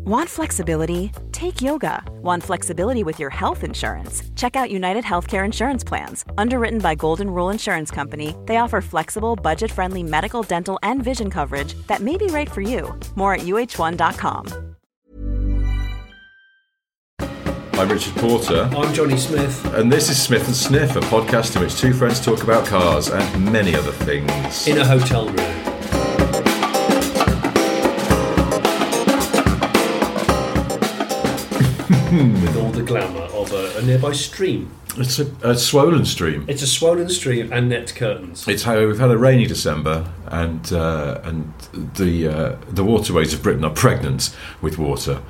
Want flexibility? Take yoga. Want flexibility with your health insurance? Check out United Healthcare Insurance Plans. Underwritten by Golden Rule Insurance Company, they offer flexible, budget-friendly medical, dental, and vision coverage that may be right for you. More at uh1.com. I'm Richard Porter. I'm Johnny Smith. And this is Smith and Sniff, a podcast in which two friends talk about cars and many other things. In a hotel room. With all the glamour of a nearby stream. It's a swollen stream. It's a swollen stream and net curtains. It's how we've had a rainy December, and the waterways of Britain are pregnant with water,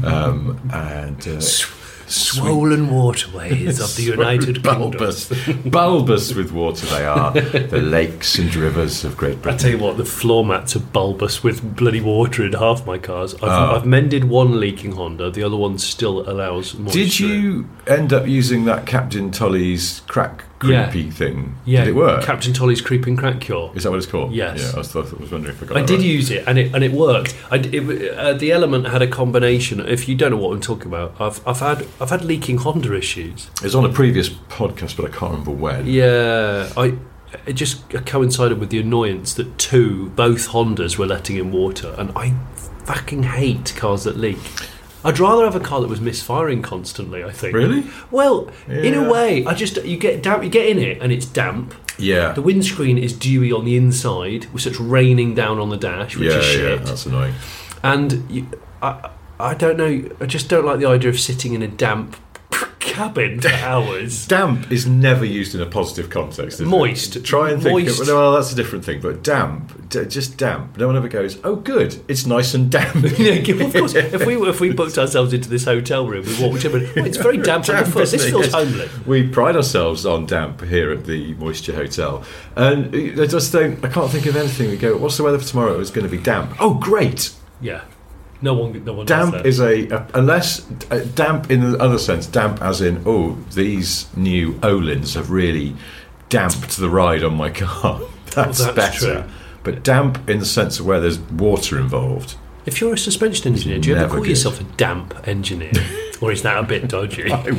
Swollen waterways of the United Kingdom. Bulbous with water they are. The lakes and rivers of Great Britain. I tell you what, the floor mats are bulbous with bloody water in half my cars. I've mended one leaking Honda, the other one still allows moisture. Did you end up using that Captain Tully's crack creepy thing? Yeah. Did it work? Captain Tully's creeping crack cure. Is that what it's called? Yes. Yeah, I was wondering if I got I that did right. use it, and it worked. The Element had a combination. If you don't know what I'm talking about, I've had leaking Honda issues. It was on a previous podcast, but I can't remember when. Yeah, it just coincided with the annoyance that both Hondas were letting in water, and I fucking hate cars that leak. I'd rather have a car that was misfiring constantly, I think. Really? Well, in a way, you get damp. You get in it and it's damp. Yeah. The windscreen is dewy on the inside, with such raining down on the dash, which is shit. Yeah, that's annoying. And I don't know. I just don't like the idea of sitting in a damp cabin for hours. Damp is never used in a positive context. Moist. Try and think. Moist. Well, that's a different thing. But damp, just damp. No one ever goes, "Oh, good, it's nice and damp." Yeah, of course. If we booked ourselves into this hotel room, we walked in and it's very damp on the foot. This feels homely. We pride ourselves on damp here at the Moisture Hotel, and I just don't. I can't think of anything. We go, "What's the weather for tomorrow?" It's going to be damp. Oh, great. Yeah. No one. Damp does that. is unless damp in the other sense. Damp as in, these new Olins have really damped the ride on my car. That's better. True. But damp in the sense of where there's water involved. If you're a suspension engineer, do you ever call yourself a damp engineer, or is that a bit dodgy? I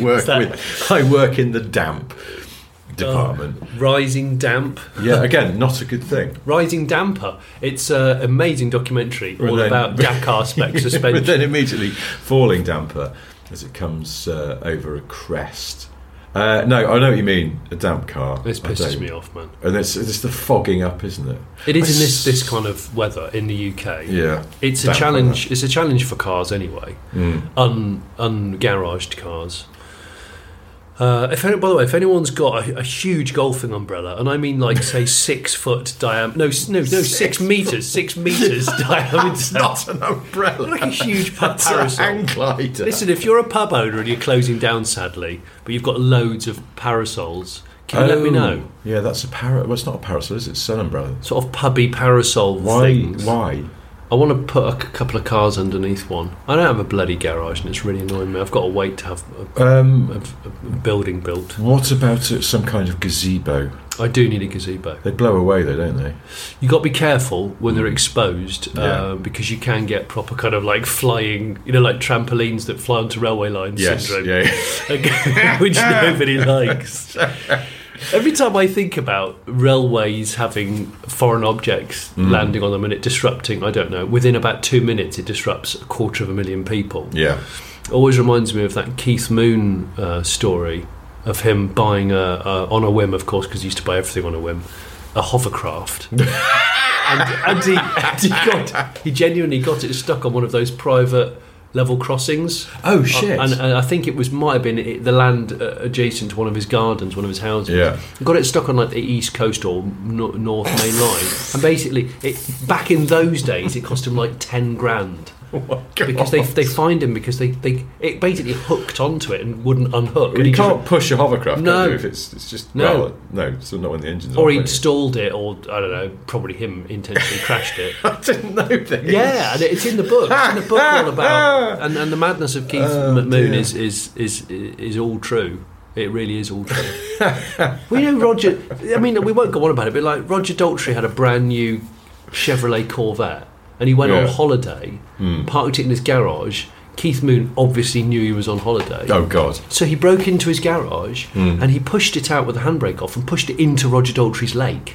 work in the damp department. Rising Damp. Yeah, again, not a good thing. Rising Damper. It's an amazing documentary about Dakar spec suspension. But then immediately falling damper as it comes over a crest. No, I know what you mean. A damp car. This pisses me off, man. And it's the fogging up, isn't it? It is in this kind of weather in the UK. Yeah, it's a challenge. Weather. It's a challenge for cars anyway. Ungaraged cars. By the way, if anyone's got a huge golfing umbrella, and I mean like say 6 foot diameter, no 6 meters, 6 meters diameter. It's not an umbrella. Like a huge parasol. It's a hang glider. Listen, if you're a pub owner and you're closing down, sadly, but you've got loads of parasols, can you let me know? Yeah, that's a Well, it's not a parasol, is it? It's an umbrella. Sort of pubby parasol things. Why? I want to put a couple of cars underneath one. I don't have a bloody garage, and it's really annoying me. I've got to wait to have a building built. What about some kind of gazebo? I do need a gazebo. They blow away, though, don't they? You've got to be careful when they're exposed, because you can get proper kind of like flying, like trampolines that fly onto railway lines syndrome, which nobody likes. Every time I think about railways having foreign objects landing on them and it disrupting, I don't know, within about 2 minutes it disrupts 250,000 people. Yeah. It always reminds me of that Keith Moon story of him buying, on a whim, of course, because he used to buy everything on a whim, a hovercraft. and he genuinely got it stuck on one of those private level crossings. Oh shit! And I think might have been the land adjacent to one of his gardens, one of his houses. Yeah, got it stuck on like the east coast or north main line, and basically, back in those days, it cost him like 10 grand. Oh my God. Because they find him because it basically hooked onto it and wouldn't unhook. Well, you can't push a hovercraft. No, can you, if it's just no. So not when the engine's or on. he stalled it, or I don't know, probably him intentionally crashed it. I didn't know this. Yeah, and it's in the book. It's in the book all about, and the madness of Keith Moon is all true. It really is all true. We know Roger. I mean, we won't go on about it, but like Roger Daltrey had a brand new Chevrolet Corvette. and he went on holiday, parked it in his garage. Keith Moon obviously knew he was on holiday. Oh, God. So he broke into his garage and he pushed it out with the handbrake off and pushed it into Roger Daltrey's lake.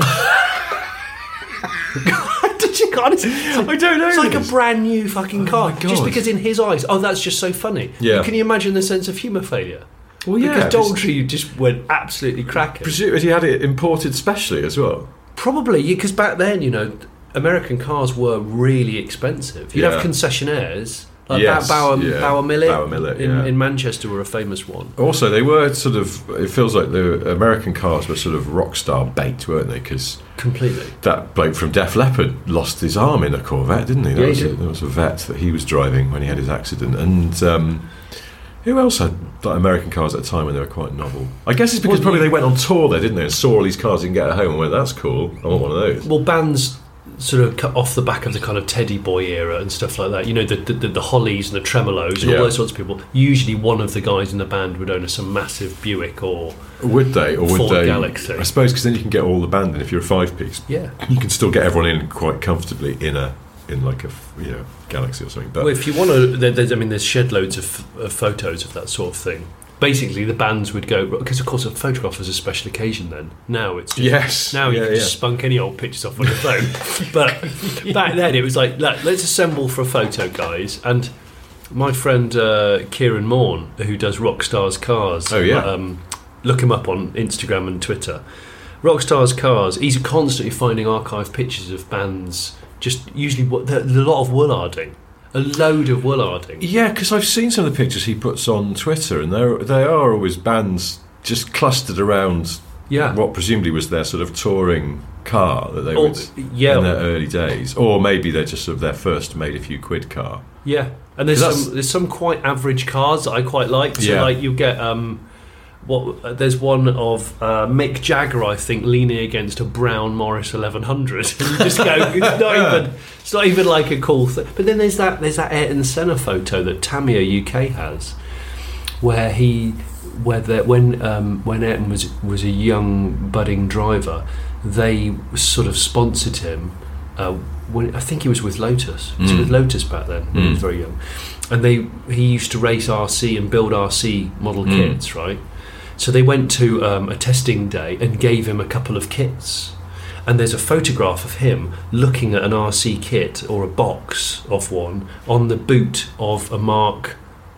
Did you honestly? I don't know. It's like a brand new fucking car. Oh, just because in his eyes, that's just so funny. Yeah. Can you imagine the sense of humour failure? Well, yeah. Because Daltrey just went absolutely cracking. Presumably he had it imported specially as well. Probably, because back then, American cars were really expensive. You'd have concessionaires. Like Bauer Millet in Manchester were a famous one. Also, they were sort of... It feels like the American cars were sort of rock star bait, weren't they? Because completely. That bloke from Def Leppard lost his arm in a Corvette, didn't he? There was a vet that he was driving when he had his accident. And who else had American cars at a time when they were quite novel? I guess it's because probably they went on tour there, didn't they? And saw all these cars and get at home and went, that's cool, I want one of those. Well, bands... sort of cut off the back of the kind of Teddy Boy era and stuff like that. The Hollies and the Tremolos and all those sorts of people. Usually, one of the guys in the band would own some massive Buick or would they Galaxy. I suppose because then you can get all the band in. If you're a 5-piece, you can still get everyone in quite comfortably in like a Galaxy or something. But if you want to, there's shed loads of photos of that sort of thing. Basically, the bands would go because, of course, a photograph was a special occasion then. Now it's just, you can just spunk any old pictures off on your phone. But back then, it was like, let's assemble for a photo, guys. And my friend Kieran Morn, who does Rockstars Cars, look him up on Instagram and Twitter. Rockstars Cars, he's constantly finding archive pictures of bands. Just usually a lot of Woolarding. A load of Woolarding. Yeah, because I've seen some of the pictures he puts on Twitter, and they are always bands just clustered around what presumably was their sort of touring car that they would in their early days, or maybe they're just sort of their first made a few quid car. Yeah, and there's some quite average cars that I quite like. So like you get there's one of Mick Jagger, I think, leaning against a brown Morris 1100, and you just go, it's not even like a cool thing. But then there's that Ayrton Senna photo that Tamiya UK has, where when Ayrton was a young budding driver, they sort of sponsored him. When I think he was with Lotus. He was with Lotus back then. He was very young, and he used to race RC and build RC model kits, right? So they went to a testing day and gave him a couple of kits. And there's a photograph of him looking at an RC kit or a box of one on the boot of a Mark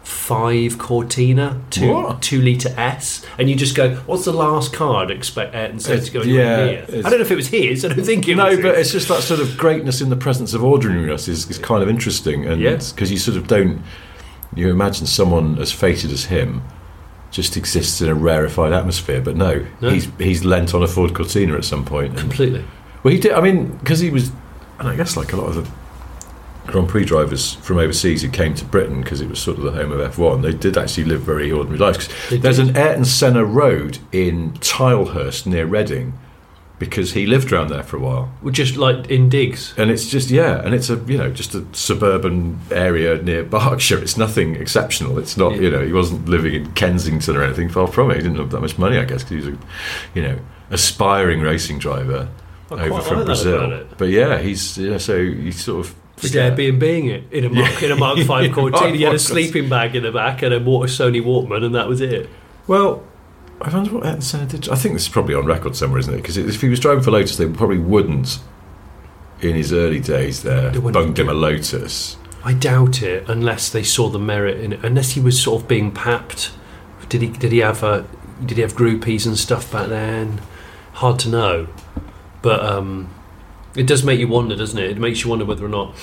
5 Cortina 2-litre S. And you just go, what's the last car I'd expect Ayrton Senna to go in here? I don't know if it was his. I don't think it was. No, but it's just that sort of greatness in the presence of ordinariness is kind of interesting. And because you sort of don't... You imagine someone as fated as him just exists in a rarefied atmosphere, but no. He's lent on a Ford Cortina at some point. Completely. Well, he did. I mean, because he was, and I guess like a lot of the Grand Prix drivers from overseas who came to Britain because it was sort of the home of F1, they did actually live very ordinary lives. There's an Ayrton Senna road in Tilehurst near Reading, because he lived around there for a while. Just like in digs. And it's just, and it's just a suburban area near Berkshire. It's nothing exceptional. It's not, he wasn't living in Kensington or anything, far from it. He didn't have that much money, I guess, because he was a, aspiring racing driver over from Brazil. But he's, so he sort of... Just Airbnb-ing it in a Mark 5 Cortina. He had a sleeping bag in the back and a Sony Walkman, and that was it. Well... I wonder what Ayrton Senna did. I think this is probably on record somewhere, isn't it? Because if he was driving for Lotus, they probably wouldn't, in his early days there, bunged him a Lotus. I doubt it, unless they saw the merit in it. Unless he was sort of being papped. Did he have groupies and stuff back then? Hard to know. But it does make you wonder, doesn't it? It makes you wonder whether or not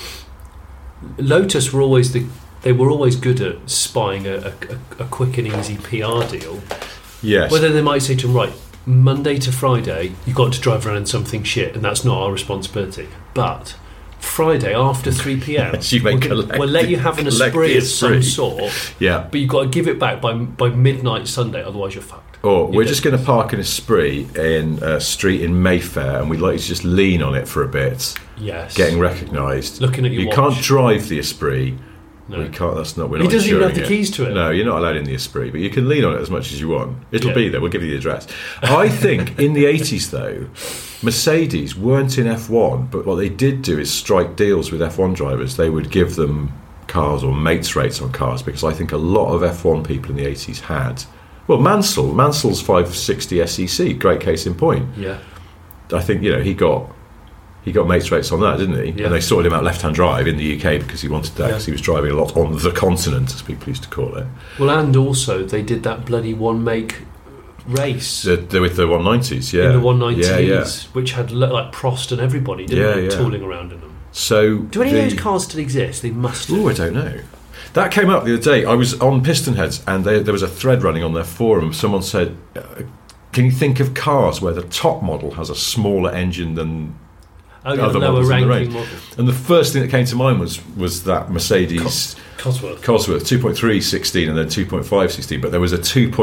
Lotus were always good at spying a quick and easy PR deal. Yes. Whether they might say to him, right, Monday to Friday, you've got to drive around in something shit, and that's not our responsibility. But Friday after 3 p.m, we'll let you have an Esprit of some sort. Yeah. But you've got to give it back by midnight Sunday, otherwise you're fucked. Or we're just going to park an Esprit in a street in Mayfair, and we'd like you to just lean on it for a bit. Yes. Getting recognised. Looking at your watch. You can't drive the Esprit. No. We can't. That's not. We're he not doesn't even have the insuring keys to it. No, you're not allowed in the Esprit, but you can lean on it as much as you want. It'll be there. We'll give you the address. I think in the 80s, though, Mercedes weren't in F1, but what they did do is strike deals with F1 drivers. They would give them cars or mates rates on cars, because I think a lot of F1 people in the 80s had. Well, Mansell's 560 SEC, great case in point. Yeah. I think, he got mates rates on that, didn't he? Yeah. And they sorted him out left-hand drive in the UK because he wanted that, because he was driving a lot on the continent, as people used to call it. Well, and also they did that bloody one-make race. With the 190s, yeah. In the 190s, yeah. which had like Prost and everybody, didn't they, tooling around in them. So do any of those cars still exist? They must have. Oh, I don't know. That came up the other day. I was on Pistonheads, and there was a thread running on their forum. Someone said, can you think of cars where the top model has a smaller engine than other models in the range? And the first thing that came to mind was that Mercedes Cosworth 2.3 16 and then 2.5 16, but there was a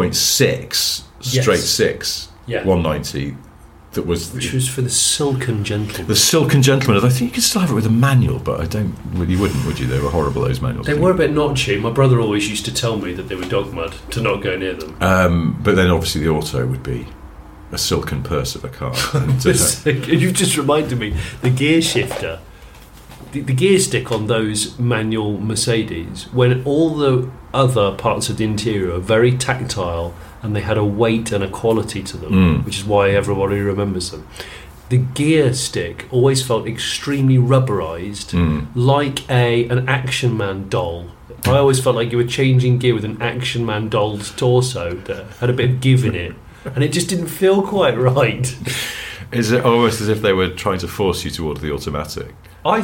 2.6 straight 6 190 that was... Which was for the Silken Gentleman. The Silken Gentleman. I think you could still have it with a manual, but you wouldn't, would you? They were horrible, those manuals. They were a bit notchy. My brother always used to tell me that they were dog mud, to not go near them. But then obviously the auto would be a silken purse of a car. You've just reminded me, the gear shifter, the gear stick on those manual Mercedes, when all the other parts of the interior are very tactile and they had a weight and a quality to them, which is why everybody remembers them. The gear stick always felt extremely rubberized, like an Action Man doll. I always felt like you were changing gear with an Action Man doll's torso that had a bit of give in it, and it just didn't feel quite right. Is it almost as if they were trying to force you toward the automatic? I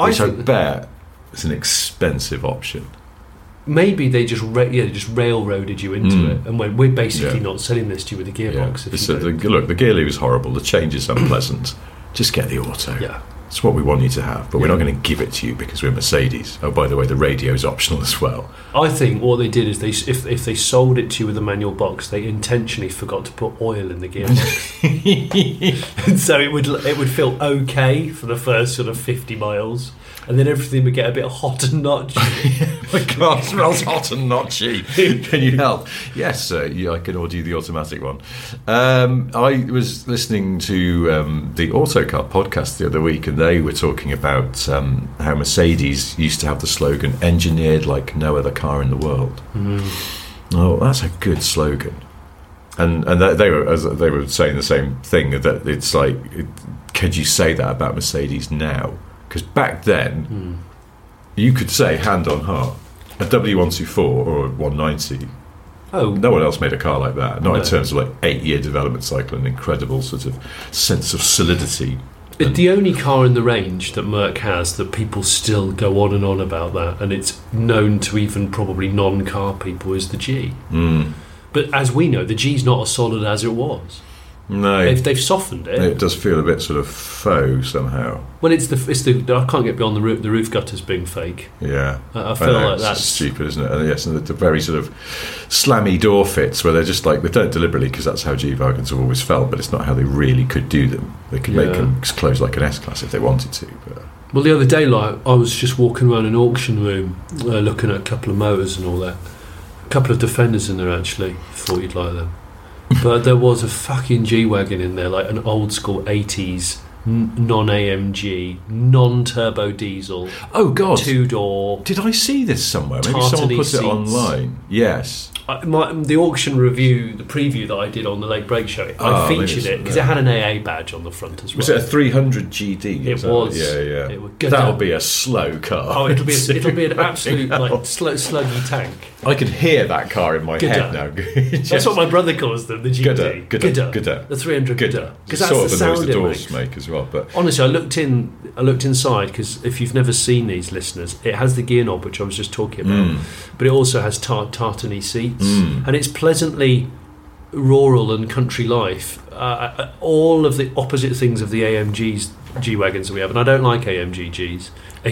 bet it's an expensive option. Maybe they just railroaded you into it and went, we're basically not selling this to you with a gearbox. Look, the gear lever is horrible, the change is unpleasant. Just get the auto. Yeah. It's what we want you to have, but we're not going to give it to you because we're Mercedes. Oh, by the way, the radio is optional as well. I think what they did is if they sold it to you with a manual box, they intentionally forgot to put oil in the gearbox. And so it would feel okay for the first sort of 50 miles. And then everything would get a bit hot and notchy. My car smells hot and notchy. Can you help? Yes, I can order you the automatic one. I was listening to the Autocar podcast the other week, and they were talking about how Mercedes used to have the slogan, engineered like no other car in the world. Oh, that's a good slogan. And they were saying the same thing, that it's like, could you say that about Mercedes now? Because back then, you could say, hand on heart, a W124 or a 190. Oh, no one else made a car like that. Not in terms of like 8-year development cycle and incredible sort of sense of solidity. The only car in the range that Merc has that people still go on and on about that, and it's known to even probably non-car people, is the G. But as we know, the G's not as solid as it was. No, they've softened it. It does feel a bit sort of faux somehow. Well, it's the I can't get beyond the roof gutters being fake. Yeah, I feel like that's stupid, isn't it? And yes, and the very sort of slammy door fits where they're just like, they don't deliberately, because that's how G-Wagons have always felt, but it's not how they really could do them. They could make them close like an S-Class if they wanted to. But. Well, the other day, like, I was just walking around an auction room, looking at a couple of motors and all that. A couple of Defenders in there actually. Thought you'd like them. But there was a fucking G-Wagon in there, like an old school 80s non-AMG, non-turbo diesel. Oh God! 2-door. Did I see this somewhere? Maybe someone put it online. Yes. The auction review, the preview that I did on the Late Break Show, I featured it because it had an AA badge on the front as well. Was it a 300 GD? It was. Yeah. It was that'll be a slow car. Oh, it'll be an absolute like sluggy tank. I could hear that car in my head now. That's what my brother calls them, the GD. Gudda. The 300 Gudda. Because that's sort the of sound the it doors makes. make as well. But honestly, I looked inside, because if you've never seen these, listeners, it has the gear knob, which I was just talking about, but it also has tartany seats, and it's pleasantly rural and country life. All of the opposite things of the AMGs, G-Wagons that we have, and I don't like AMGs,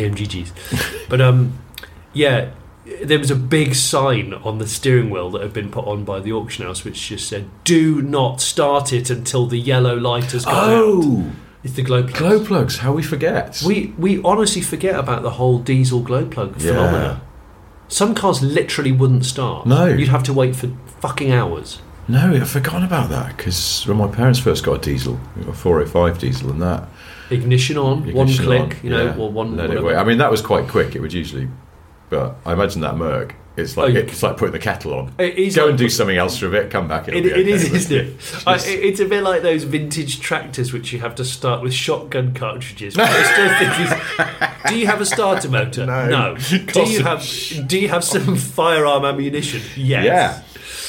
but yeah. There was a big sign on the steering wheel that had been put on by the auction house which just said, "Do not start it until the yellow light has gone out." It's the glow plugs. Glow plugs, how we forget. We honestly forget about the whole diesel glow plug phenomena. Some cars literally wouldn't start. No. You'd have to wait for fucking hours. No, I've forgotten about that, because when my parents first got a diesel, a 405 diesel, and that... Ignition on, one click, or one... Let it wait. I mean, that was quite quick. It would usually... But I imagine that Merc, it's like putting the kettle on. Go and do something else for a bit, come back. It is, isn't it? It's a bit like those vintage tractors which you have to start with shotgun cartridges. But I still think do you have a starter motor? No. Do you have some firearm ammunition? Yes. Yeah.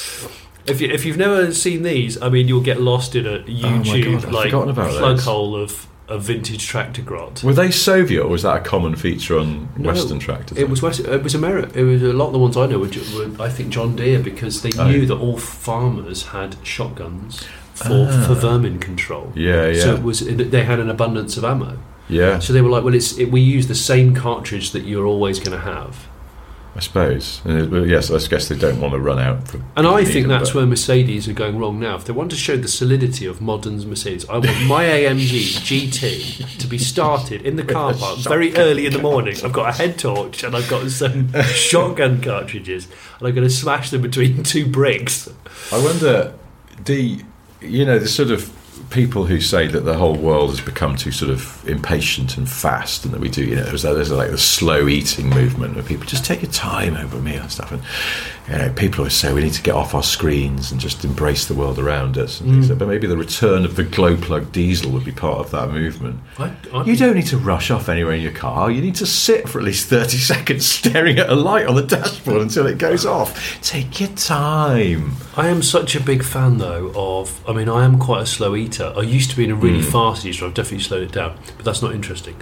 If you've never seen these, I mean, you'll get lost in a YouTube plug hole of a vintage tractor grot. Were they Soviet, or was that a common feature on Western tractors? It was America. It was a lot of the ones I know were I think John Deere, because they knew that all farmers had shotguns for vermin control. Yeah. So they had an abundance of ammo. Yeah. So they were like, well, we use the same cartridge that you're always going to have. I suppose. Yes, I guess they don't want to run out. And I think that's where Mercedes are going wrong now. If they want to show the solidity of modern Mercedes, I want my AMG GT to be started in the car park very early in the morning. I've got a head torch and I've got some shotgun cartridges, and I'm going to smash them between two bricks. I wonder, the sort of people who say that the whole world has become too sort of impatient and fast, and that we do, there's like the slow eating movement where people just take your time over meal and stuff, and people always say we need to get off our screens and just embrace the world around us and things like, but maybe the return of the glow plug diesel would be part of that movement. You don't need to rush off anywhere in your car. You need to sit for at least 30 seconds staring at a light on the dashboard until it goes off. Take your time. I am such a big fan, though, I am quite a slow eater. I used to be a really fast eater. I've definitely slowed it down, but that's not interesting.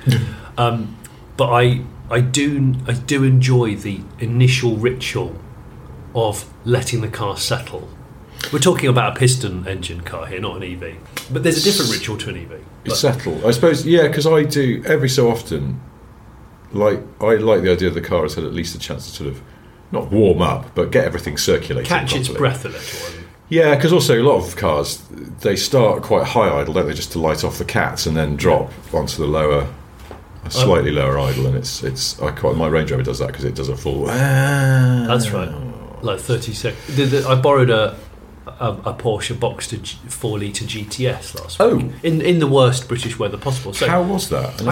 But I do enjoy the initial ritual of letting the car settle. We're talking about a piston engine car here, not an EV. But there's a different ritual to an EV. Settle, I suppose. Yeah, because I do every so often. I like the idea of the car has had at least a chance to sort of not warm up, but get everything circulating. Catch properly. Its breath a little. Yeah, because also a lot of cars, they start quite high idle, don't they, just to light off the cats and then drop onto the slightly lower idle, and my Range Rover does that because it does a full. That's right, like 30 seconds. I borrowed a Porsche Boxster 4-litre GTS last week. In the worst British weather possible. So how was that?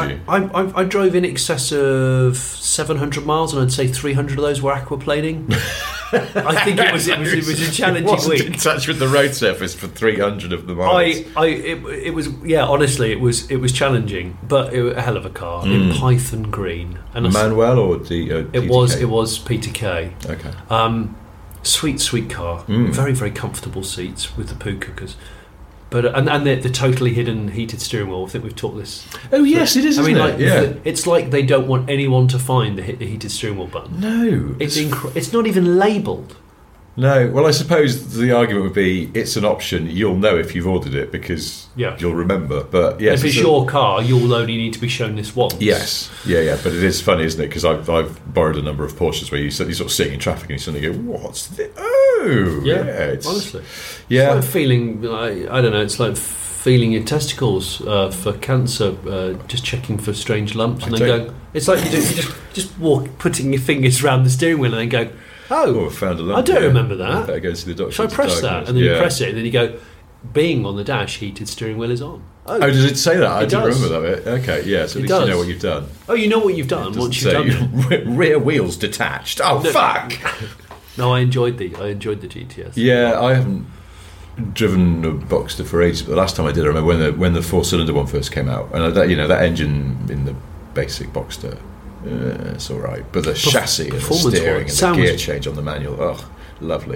I drove in excess of 700 miles, and I'd say 300 of those were aquaplaning. I think it was a challenging week. In touch with the road surface for 300 of the miles. It was honestly it was challenging, but a hell of a car in Python green. And Manuel or the it was Peter Kay. Okay. Sweet car. Very, very comfortable seats with the poo cookers. But and the totally hidden heated steering wheel. I think we've talked this. Oh yes, it is. It's like they don't want anyone to find the heated steering wheel button. No, it's not even labelled. No, well, I suppose the argument would be it's an option. You'll know if you've ordered it because you'll remember. But yes, if it's your car, you'll only need to be shown this once. Yes, yeah. But it is funny, isn't it? Because I've borrowed a number of Porsches where you sort of sitting in traffic and you suddenly go, "What's this?" It's, honestly, yeah. It's like feeling. I don't know. It's like feeling your testicles for cancer, just checking for strange lumps, and then going. It's like you just walk, putting your fingers around the steering wheel, and then go. Oh, I found a lump. I don't remember that. Better go and see the doctor. So I press that, and then you press it, and then you go, being on the dash, heated steering wheel is on. Oh, does it say that? I didn't remember that bit. Okay, yeah, so at least you know what you've done. Oh, you know what you've done once you've done it. Rear wheels detached. Oh, no. Fuck! No, I enjoyed the GTS. Yeah, I haven't driven a Boxster for ages, but the last time I did, I remember when the 4-cylinder one first came out, and that engine in the basic Boxster, it's all right, but the chassis and the steering and the gear change on the manual, lovely,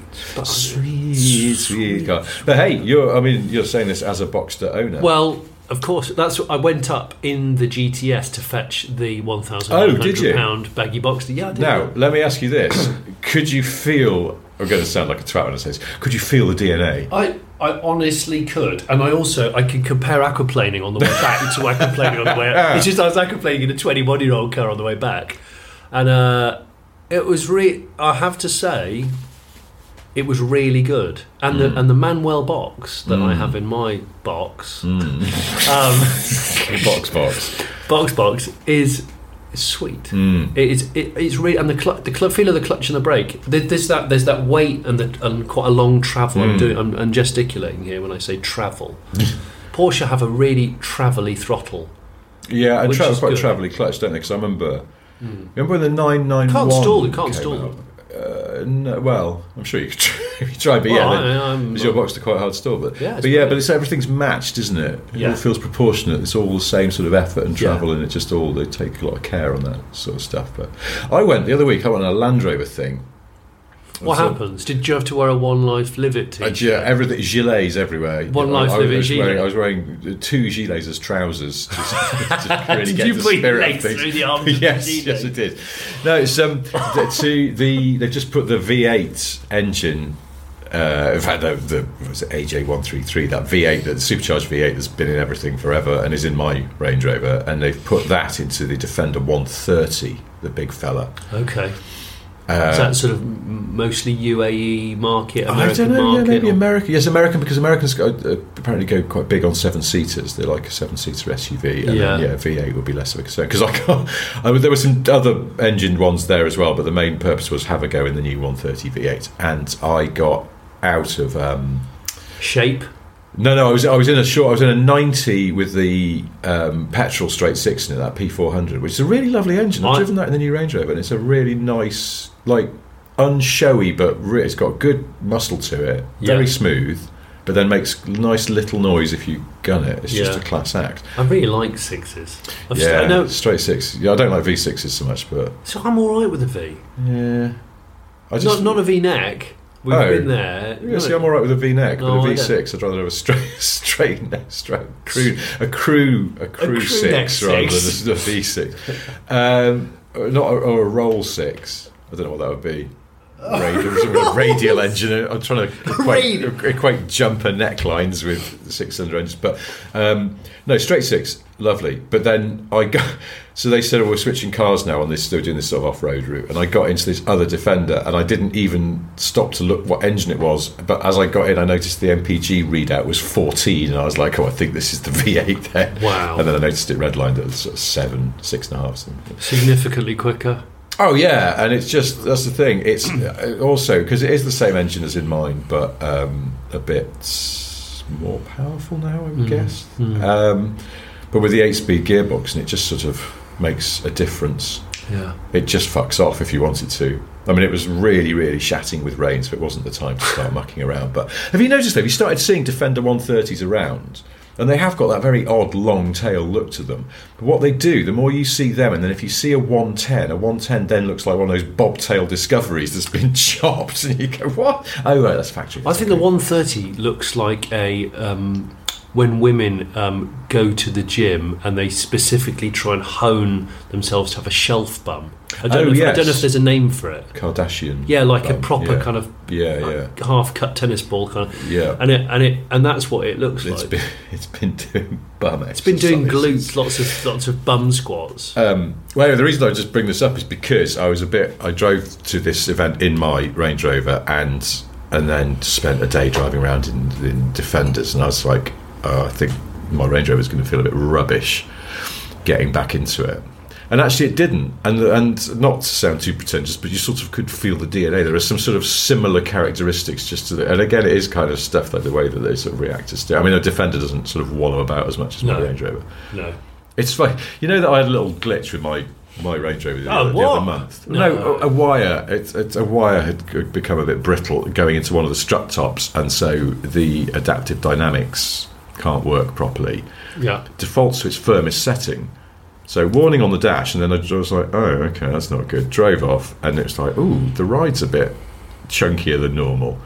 sweet car. But hey, you're saying this as a Boxster owner. Well, of course, that's what I went up in the GTS to fetch the £1,100 baggy Boxster. Yeah, I did. Now, let me ask you this: could you feel? I'm going to sound like a twat when I say this. Could you feel the DNA? I honestly could, and I could compare aquaplaning on the way back to aquaplaning on the way up. It's just I was aquaplaning in a 21-year-old car on the way back, and it was I have to say, it was really good. And the Manuel box that I have in my box, box is It's sweet. It's really, and the feel of the clutch and the brake. There's that weight and quite a long travel. I'm gesticulating here when I say travel. Porsche have a really travelly throttle. Yeah, and quite travelly clutch, don't they? Because I remember when the 991 can't stall. No, well, I'm sure you could try, but because your box are quite hard to stall. But it's everything's matched, isn't it? It all feels proportionate. It's all the same sort of effort and travel, and it's just they take a lot of care on that sort of stuff. But the other week I went on a Land Rover thing. What happens? Did you have to wear a One Life Live It t-shirt? Everything, gilets everywhere. One Life Live It gilet. I was wearing 2 gilets as trousers to really did get you the put your spirit legs of things. through the arms yes, of the yes, it did. No, it's they've just put the V8 engine. In fact, the was it AJ133, that V8, the supercharged V8 that's been in everything forever and is in my Range Rover, and they've put that into the Defender 130, the big fella. Okay. Is that sort of mostly UAE market, American I don't know, market? Maybe American. Yes, American, because Americans apparently go quite big on 7-seaters. They're like a 7-seater SUV. And then, V8 would be less of a concern. Because there were some other engined ones there as well, but the main purpose was have a go in the new 130 V8. And I got out of... shape? No, I was in a 90 with the petrol straight 6 in it, that P400, which is a really lovely engine. I've driven that in the new Range Rover, and it's a really nice, like, unshowy, but it's got good muscle to it, very smooth, but then makes nice little noise if you gun it. It's just a class act. I really like 6s. Straight 6. Yeah, I don't like V6s so much, but... So I'm all right with a V. Yeah. Not a V-neck. We've been there. Yeah, see, I'm all right with a V-neck, but a V6, I'd rather have a straight neck, a crew 6 rather than a V6. Or a roll 6. I don't know what that would be. Radial engine. I'm trying to equate jumper necklines with 6-cylinder engines, but no, straight 6, lovely. But then so they said, we're switching cars now on this. They were doing this sort of off-road route, and I got into this other Defender, and I didn't even stop to look what engine it was. But as I got in, I noticed the MPG readout was 14, and I was like, I think this is the V8 then. Wow! And then I noticed it redlined at sort of 6.5. Something. Significantly quicker. Oh yeah, and it's just that's the thing. It's also because it is the same engine as in mine, but a bit more powerful now, I would guess. But with the 8-speed gearbox, and it just sort of makes a difference. Yeah, it just fucks off if you wanted to. I mean, it was really, really shatting with rain, so it wasn't the time to start mucking around. But have you noticed? Have you started seeing Defender 130s around? And they have got that very odd long tail look to them. But what they do, the more you see them, and then if you see a 110 then looks like one of those bobtail Discoveries that's been chopped, and you go, what? Oh, right, that's factory. I think the 130 looks like a... when women go to the gym and they specifically try and hone themselves to have a shelf bum. I don't know if there's a name for it. Kardashian. Yeah, like bum, a proper kind of half-cut tennis ball kind of. Yeah. And that's what it looks like. It's been doing bum exercises. It's been doing glutes, lots of bum squats. The reason I just bring this up is because I drove to this event in my Range Rover and then spent a day driving around in Defenders, and I was like, I think my Range Rover is going to feel a bit rubbish getting back into it. And actually it didn't. And not to sound too pretentious, but you sort of could feel the DNA. There are some sort of similar characteristics just to and again, it is kind of stuff like the way that they sort of react to stuff. I mean, a Defender doesn't sort of wallow about as much as my Range Rover. No. It's funny. You know that I had a little glitch with my Range Rover the other month. No, a wire. A wire had become a bit brittle going into one of the strut tops, and so the adaptive dynamics can't work properly. Yeah. Defaults to its firmest setting. So warning on the dash, and then I was like, oh, okay, that's not good. Drove off, and it was like, ooh, the ride's a bit chunkier than normal.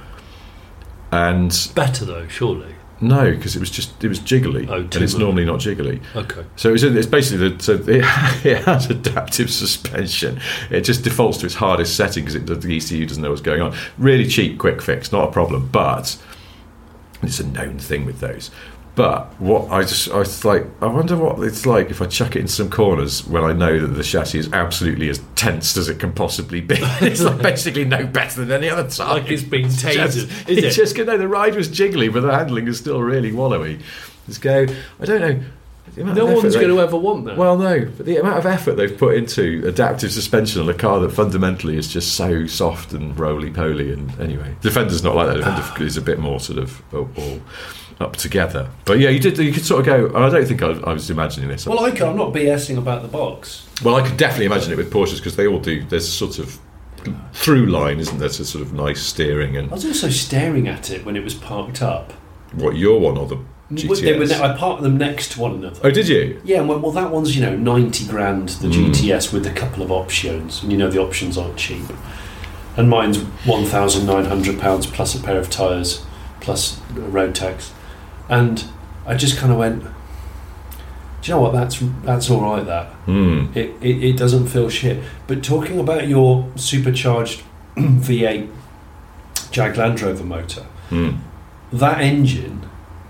And better though, surely. No, because it was jiggly, and it's normally not jiggly. Okay. So it's basically it has adaptive suspension. It just defaults to its hardest setting because the ECU doesn't know what's going on. Really cheap, quick fix, not a problem. But it's a known thing with those. But I was like, I wonder what it's like if I chuck it in some corners when I know that the chassis is absolutely as tensed as it can possibly be. It's like basically no better than any other time. Like it's being tasered. The ride was jiggly, but the handling is still really wallowy. Let's go. I don't know. No one's going to ever want that. Well, no, but the amount of effort they've put into adaptive suspension on a car that fundamentally is just so soft and roly-poly. And anyway, Defender's not like that. Defender is a bit more sort of all up together. But yeah, you could sort of go, and I don't think I was imagining this. Well, I'm not BSing about the box. Well, I could definitely imagine it with Porsches because they all do. There's a sort of through line, isn't there? So sort of nice steering. And I was also staring at it when it was parked up. What, your one or the GTS? I parked them next to one another. Oh, did you? Yeah, well, that one's 90 grand, the GTS with a couple of options, and the options aren't cheap. And mine's £1,900 plus a pair of tyres plus road tax. And I just kind of went, do you know what? That's all right. That it doesn't feel shit. But talking about your supercharged V8 Jag Land Rover motor, that engine.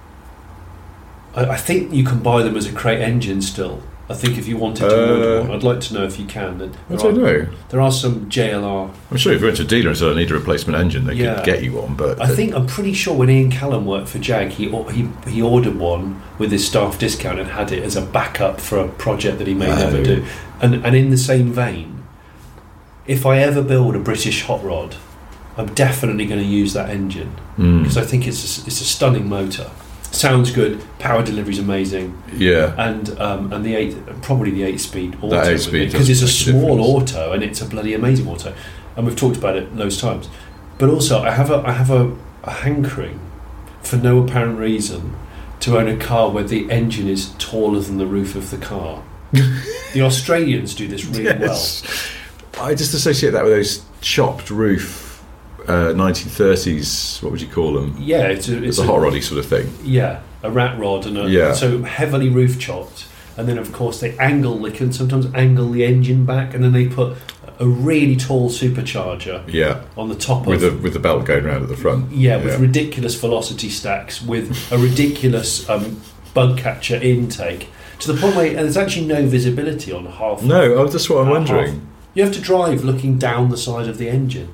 I think you can buy them as a crate engine still. I think if you wanted to order one, I'd like to know if you can. I don't know. There are some JLR. I'm sure if you went to a dealer and said I need a replacement engine, they could get you one. But I'm pretty sure when Ian Callum worked for Jag, he ordered one with his staff discount and had it as a backup for a project that he may never do. And in the same vein, if I ever build a British hot rod, I'm definitely going to use that engine because I think it's a stunning motor. Sounds good. Power delivery's amazing. Yeah, and the 8-speed auto. That 8-speed because it's a small auto and it's a bloody amazing auto, and we've talked about it loads of times. But also, I have a hankering, for no apparent reason, to own a car where the engine is taller than the roof of the car. The Australians do this really well. I just associate that with those chopped roof. 1930s, what would you call them? Yeah, it's a hot roddy sort of thing. Yeah, a rat rod and so heavily roof chopped, and then of course they can sometimes angle the engine back, and then they put a really tall supercharger on the top with the belt going around at the front. With ridiculous velocity stacks, with a ridiculous bug catcher intake, to the point where there's actually no visibility on half. No, that's what I'm wondering. Half. You have to drive looking down the side of the engine.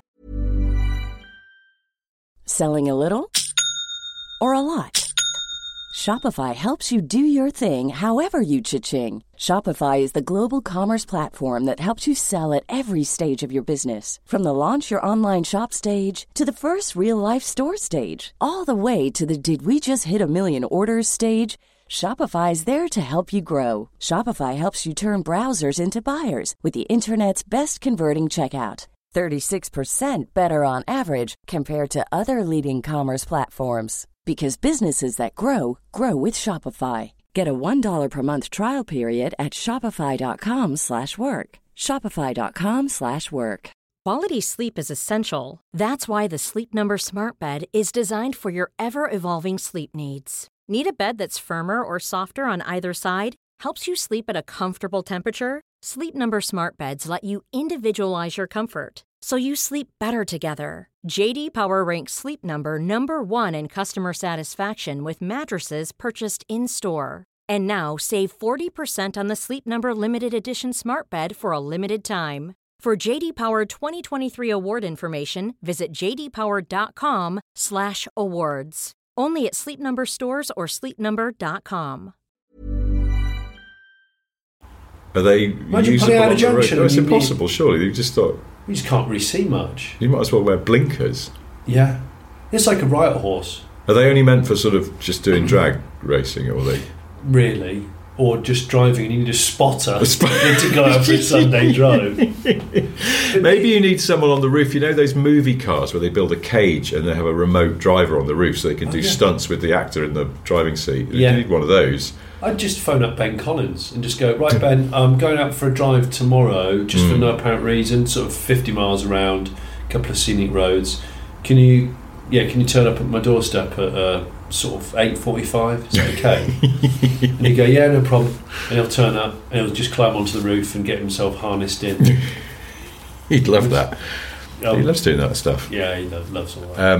Selling a little or a lot? Shopify helps you do your thing however you cha-ching. Shopify is the global commerce platform that helps you sell at every stage of your business. From the launch your online shop stage to the first real-life store stage, all the way to the did we just hit a million orders stage. Shopify is there to help you grow. Shopify helps you turn browsers into buyers with the internet's best converting checkout. 36% better on average compared to other leading commerce platforms. Because businesses that grow, grow with Shopify. Get a $1 per month trial period at shopify.com/work. Shopify.com/work. Quality sleep is essential. That's why the Sleep Number Smart Bed is designed for your ever-evolving sleep needs. Need a bed that's firmer or softer on either side? Helps you sleep at a comfortable temperature? Sleep Number Smart Beds let you individualize your comfort, so you sleep better together. J.D. Power ranks Sleep Number number 1 in customer satisfaction with mattresses purchased in-store. And now, save 40% on the Sleep Number Limited Edition Smart Bed for a limited time. For J.D. Power 2023 award information, visit jdpower.com/awards. Only at Sleep Number stores or sleepnumber.com. Are they usable on the road? No, it's impossible, surely. You just thought... You just can't really see much. You might as well wear blinkers. Yeah. It's like a riot horse. Are they only meant for sort of just doing drag racing, or are they... Really? Or just driving and you need a spotter to go out for a Sunday drive. Maybe you need someone on the roof. You know those movie cars where they build a cage and they have a remote driver on the roof so they can do stunts with the actor in the driving seat? You need one of those. I'd just phone up Ben Collins and just go, right, Ben, I'm going out for a drive tomorrow, just for no apparent reason, sort of 50 miles around, a couple of scenic roads. Can you turn up at my doorstep at sort of 8:45? Is that okay? And you go, yeah, no problem. And he'll turn up and he'll just climb onto the roof and get himself harnessed in. He'd love that. He loves doing that stuff. Yeah, he loves all that.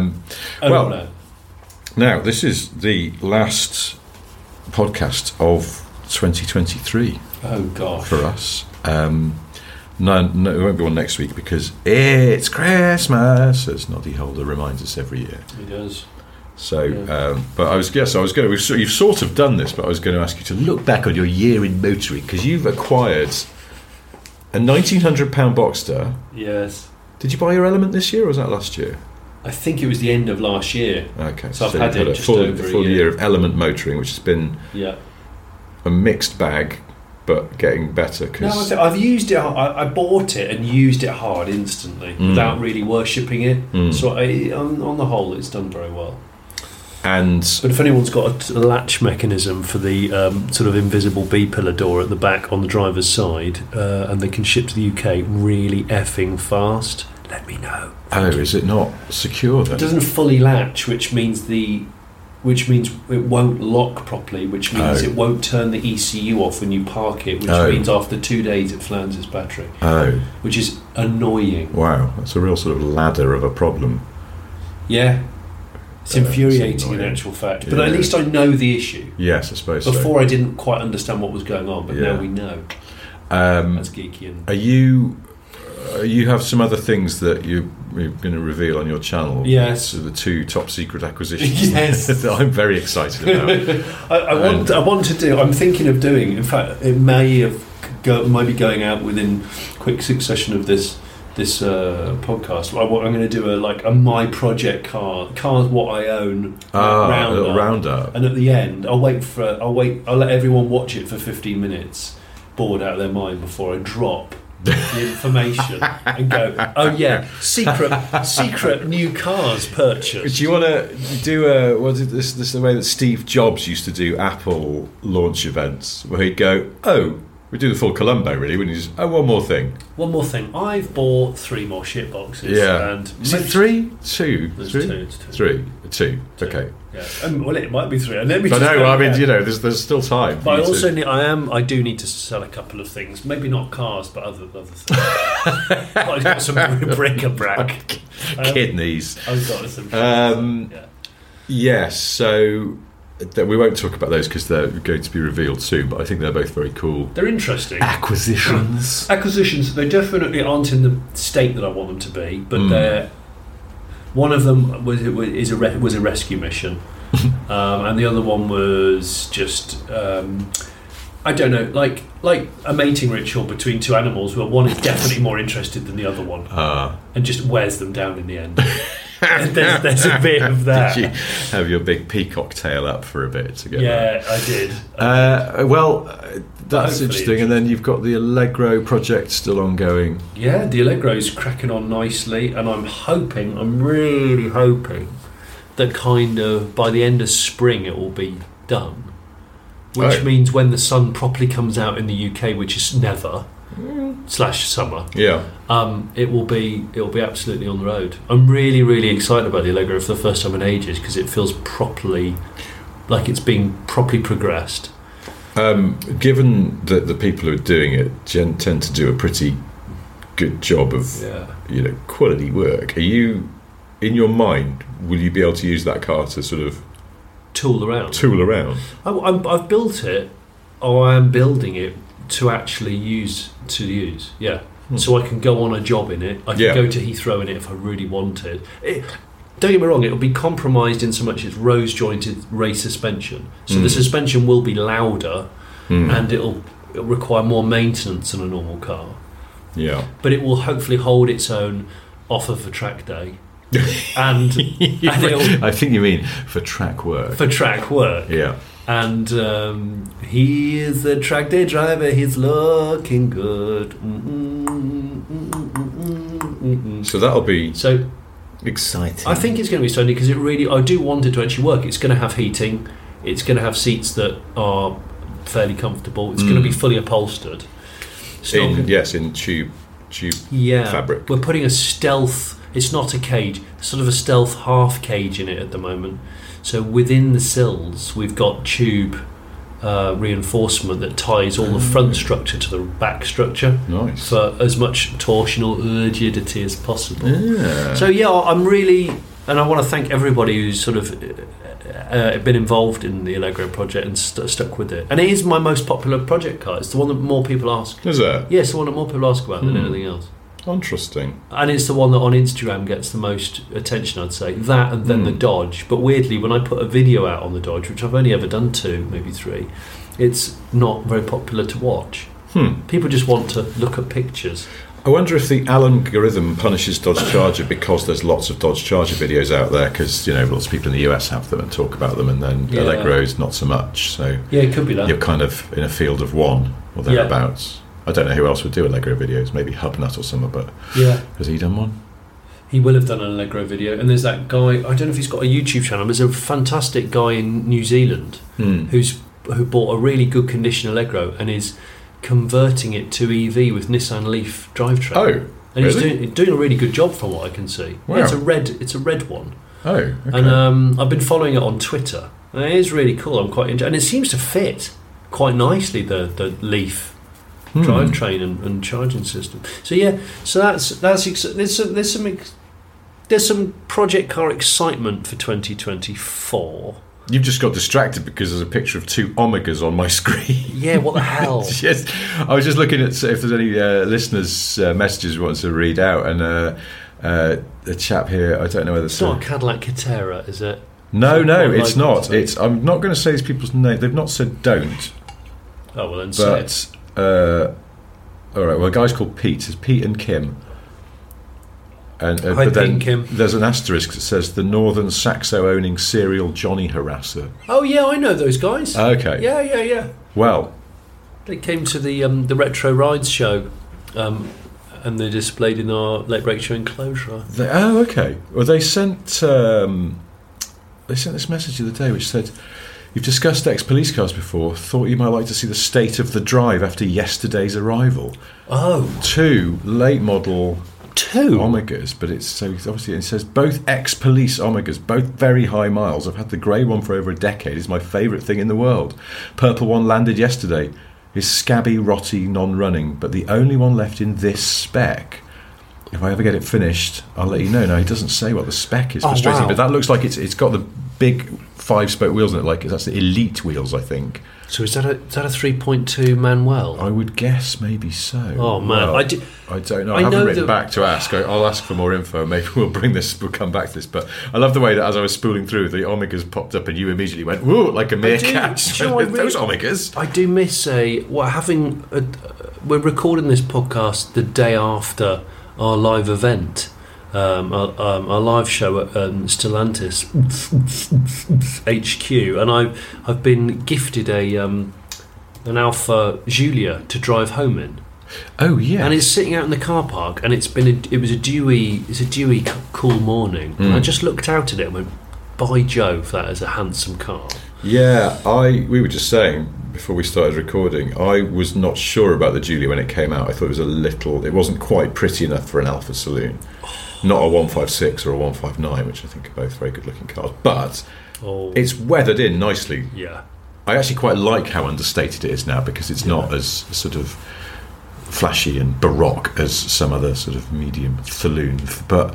Now, this is the last podcast of 2023. Oh, gosh. For us. No, it won't be one next week because it's Christmas, as Noddy Holder reminds us every year. He does. So, but I was going to. You've sort of done this, but I was going to ask you to look back on your year in motoring, because you've acquired a £1,900 Boxster. Yes. Did you buy your Element this year, or was that last year? I think it was the end of last year. Okay, so I've had it just over a full year of Element motoring, which has been a mixed bag, but getting better. Cause no, I've used it. I bought it and used it hard instantly without really worshipping it. So on the whole, it's done very well. But if anyone's got a latch mechanism for the sort of invisible B-pillar door at the back on the driver's side, and they can ship to the UK really effing fast, let me know. Is it not secure then? It doesn't fully latch, which means it won't lock properly, which means it won't turn the ECU off when you park it, which means after 2 days it flans its battery. Which is annoying. Wow, that's a real sort of ladder of a problem. Yeah. It's infuriating in actual fact. But at least I know the issue. Yes, I suppose so. Before I didn't quite understand what was going on, but now we know. That's geeky. You have some other things that you're going to reveal on your channel. Yes. So the 2 top secret acquisitions. Yes. that I'm very excited about. I want to do. I'm thinking of doing. In fact, it might be going out within quick succession of this podcast. I'm going to do a my project cars what I own roundup, and at the end I'll let everyone watch it for 15 minutes, bored out of their mind, before I drop the information and go, oh yeah, secret new cars purchased. Do you want to do this is the way that Steve Jobs used to do Apple launch events, where he'd go, we do the full Columbo, really, when you just... one more thing. I've bought 3 more shit boxes. Yeah. And is it 3? 2? There's 3? 2. It's 2. 3. 2. Okay. Yeah. Well, it might be 3. There's still time. But I do need to sell a couple of things. Maybe not cars, but other things. I've got some bric-a-brac. Kidneys. I've got some Yes, so... we won't talk about those because they're going to be revealed soon, but I think they're both very cool. They're interesting. Acquisitions. They definitely aren't in the state that I want them to be, but they're... One of them was a rescue mission, and the other one was just... I don't know, like a mating ritual between 2 animals where one is definitely more interested than the other one, and just wears them down in the end. There's a bit of that. Did you have your big peacock tail up for a bit to get that? I did. That's interesting. And then you've got the Allegro project still ongoing. Yeah, the Allegro's cracking on nicely, and I'm really hoping that kind of by the end of spring it will be done. Which means when the sun properly comes out in the UK, which is never... /summer. It will be absolutely on the road. I'm really, really excited about the Allegro for the first time in ages, because it feels properly like it's being properly progressed. Given that the people who are doing it tend to do a pretty good job of quality work, are you, in your mind, will you be able to use that car to sort of tool around? I've built it, or I am building it to actually use. So I can go on a job in it. I can go to Heathrow in it if I really wanted. Don't get me wrong, it'll be compromised in so much it's rose jointed race suspension, so the suspension will be louder and it'll require more maintenance than a normal car, but it will hopefully hold its own off of a track day. and I think you mean for track work. And he is a track day driver. He's looking good. So that'll be exciting. I think it's going to be exciting because I do want it to actually work. It's going to have heating. It's going to have seats that are fairly comfortable. It's going to be fully upholstered. In tube fabric. We're putting a stealth. It's not a cage. Sort of a stealth half cage in it at the moment. So within the sills, we've got tube reinforcement that ties all the front structure to the back structure. Nice. For as much torsional rigidity as possible. Yeah. So I'm really, and I want to thank everybody who's sort of been involved in the Allegro project and stuck with it. And it is my most popular project car. It's the one that more people ask. Is it? Yes, the one that more people ask about than anything else. Interesting. And it's the one that on Instagram gets the most attention, I'd say. That and then the Dodge. But weirdly, when I put a video out on the Dodge, which I've only ever done 2, maybe 3, it's not very popular to watch. People just want to look at pictures. I wonder if the algorithm punishes Dodge Charger because there's lots of Dodge Charger videos out there, because lots of people in the US have them and talk about them, and then Allegro's not so much. So yeah, it could be that you're kind of in a field of one or thereabouts. I don't know who else would do Allegro videos. Maybe Hubnut or someone, but has he done one? He will have done an Allegro video. And there's that guy, I don't know if he's got a YouTube channel, there's a fantastic guy in New Zealand who bought a really good condition Allegro and is converting it to EV with Nissan Leaf drivetrain. Oh, and really? he's doing a really good job from what I can see. Wow. It's a red one. Oh, okay. And I've been following it on Twitter. And it is really cool. I'm quite and it seems to fit quite nicely the Leaf drivetrain and charging system. So there's some project car excitement for 2024. You've just got distracted because there's a picture of 2 Omegas on my screen. Yeah, what the hell? Yes, I was just looking at if there's any listeners' messages we want to read out, and a chap here, I don't know whether it's not a Cadillac Catera, is it? No, it's not. I'm not going to say these people's name. They've not said don't. Oh, well then say it. All right, well, a guy's called Pete. It's Pete and Kim. And Hi, but Pete then and Kim. There's an asterisk that says the Northern Saxo-owning serial Johnny harasser. Oh yeah, I know those guys. Okay. Yeah. Well, they came to the Retro Rides show, and they're displayed in our Late Break Show enclosure. Okay. Well, they sent this message the other day which said, "You've discussed ex-police cars before. Thought you might like to see the state of the drive after yesterday's arrival." Oh. 2 late model 2 Omegas, but it says both ex-police Omegas, both very high miles. I've had the grey one for over a decade. It's my favourite thing in the world. Purple one landed yesterday. Is scabby, rotty, non-running, but the only one left in this spec. If I ever get it finished, I'll let you know. No, he doesn't say what the spec is. Frustrating, wow. But that looks like it's got the big 5-spoke wheels in it. Like that's the elite wheels, I think. So is that a 3.2 Manuel? I would guess maybe so. Oh man, well, I don't know. I haven't written back to ask. I'll ask for more info. Maybe we'll come back to this. But I love the way that as I was spooling through, the Omegas popped up, and you immediately went, "Whoa!" like a meerkat. Those Omegas. I do miss we're recording this podcast the day after our live event. Our live show at Stellantis HQ, and I've been gifted an Alfa Giulia to drive home in. Oh yeah, and it's sitting out in the car park, and it was a dewy cool morning. And I just looked out at it and went, "By Jove, that is a handsome car." Yeah, we were just saying before we started recording, I was not sure about the Giulia when it came out. I thought it wasn't quite pretty enough for an Alfa saloon. Not a 156 or a 159, which I think are both very good-looking cars. But it's weathered in nicely. Yeah. I actually quite like how understated it is now, because it's not as sort of flashy and baroque as some other sort of medium saloon. But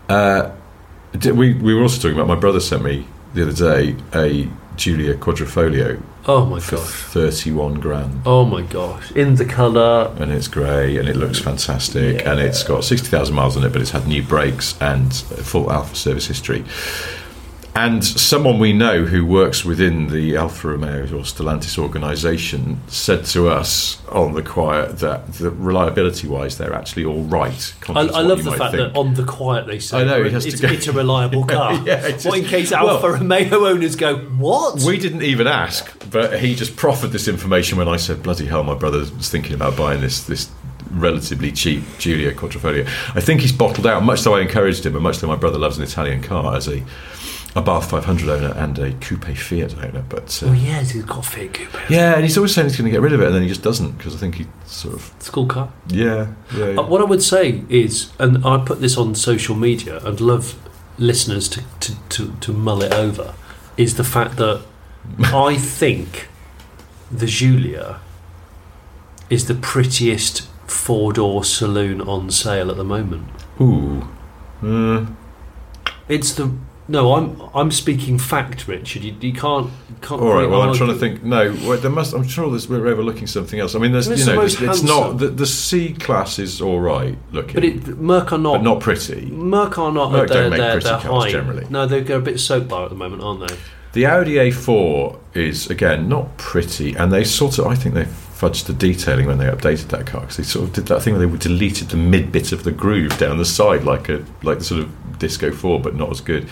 we were also talking about, my brother sent me the other day a Giulia Quadrifoglio. Oh my for gosh. 31 grand. Oh my gosh. In the colour. And it's grey and it looks fantastic, and it's got 60,000 miles on it, but it's had new brakes and a full Alfa service history. And someone we know who works within the Alfa Romeo or Stellantis organisation said to us on the quiet that reliability-wise they're actually all right. I love the fact that on the quiet they say, I know, it's a reliable car. What in case Alfa Romeo owners go, what? We didn't even ask, but he just proffered this information when I said, bloody hell, my brother was thinking about buying this relatively cheap Giulia Quadrifoglio. I think he's bottled out, much though I encouraged him, and much though my brother loves an Italian car, as a Bath 500 owner and a coupe Fiat owner. But he's got a Fiat coupe. Yeah, and he's always saying he's going to get rid of it, and then he just doesn't, because I think he sort of... It's a cool car. Yeah. What I would say is, and I put this on social media, I'd love listeners to mull it over, is the fact that I think the Giulia is the prettiest four-door saloon on sale at the moment. Ooh. No, I'm speaking fact, Richard. You can't. All right. Well, I'm trying to think. No, there must. I'm sure we're overlooking something else. I mean, it's not the C class is all right looking, but Merc are not. But not pretty. Merc are not. Merc don't make pretty they're cars high. generally. No, they're a bit soap bar at the moment, aren't they? The Audi A4 is again not pretty, and they sort of. I think they fudged the detailing when they updated that car, because they sort of did that thing where they deleted the mid bit of the groove down the side, like the sort of Disco 4, but not as good.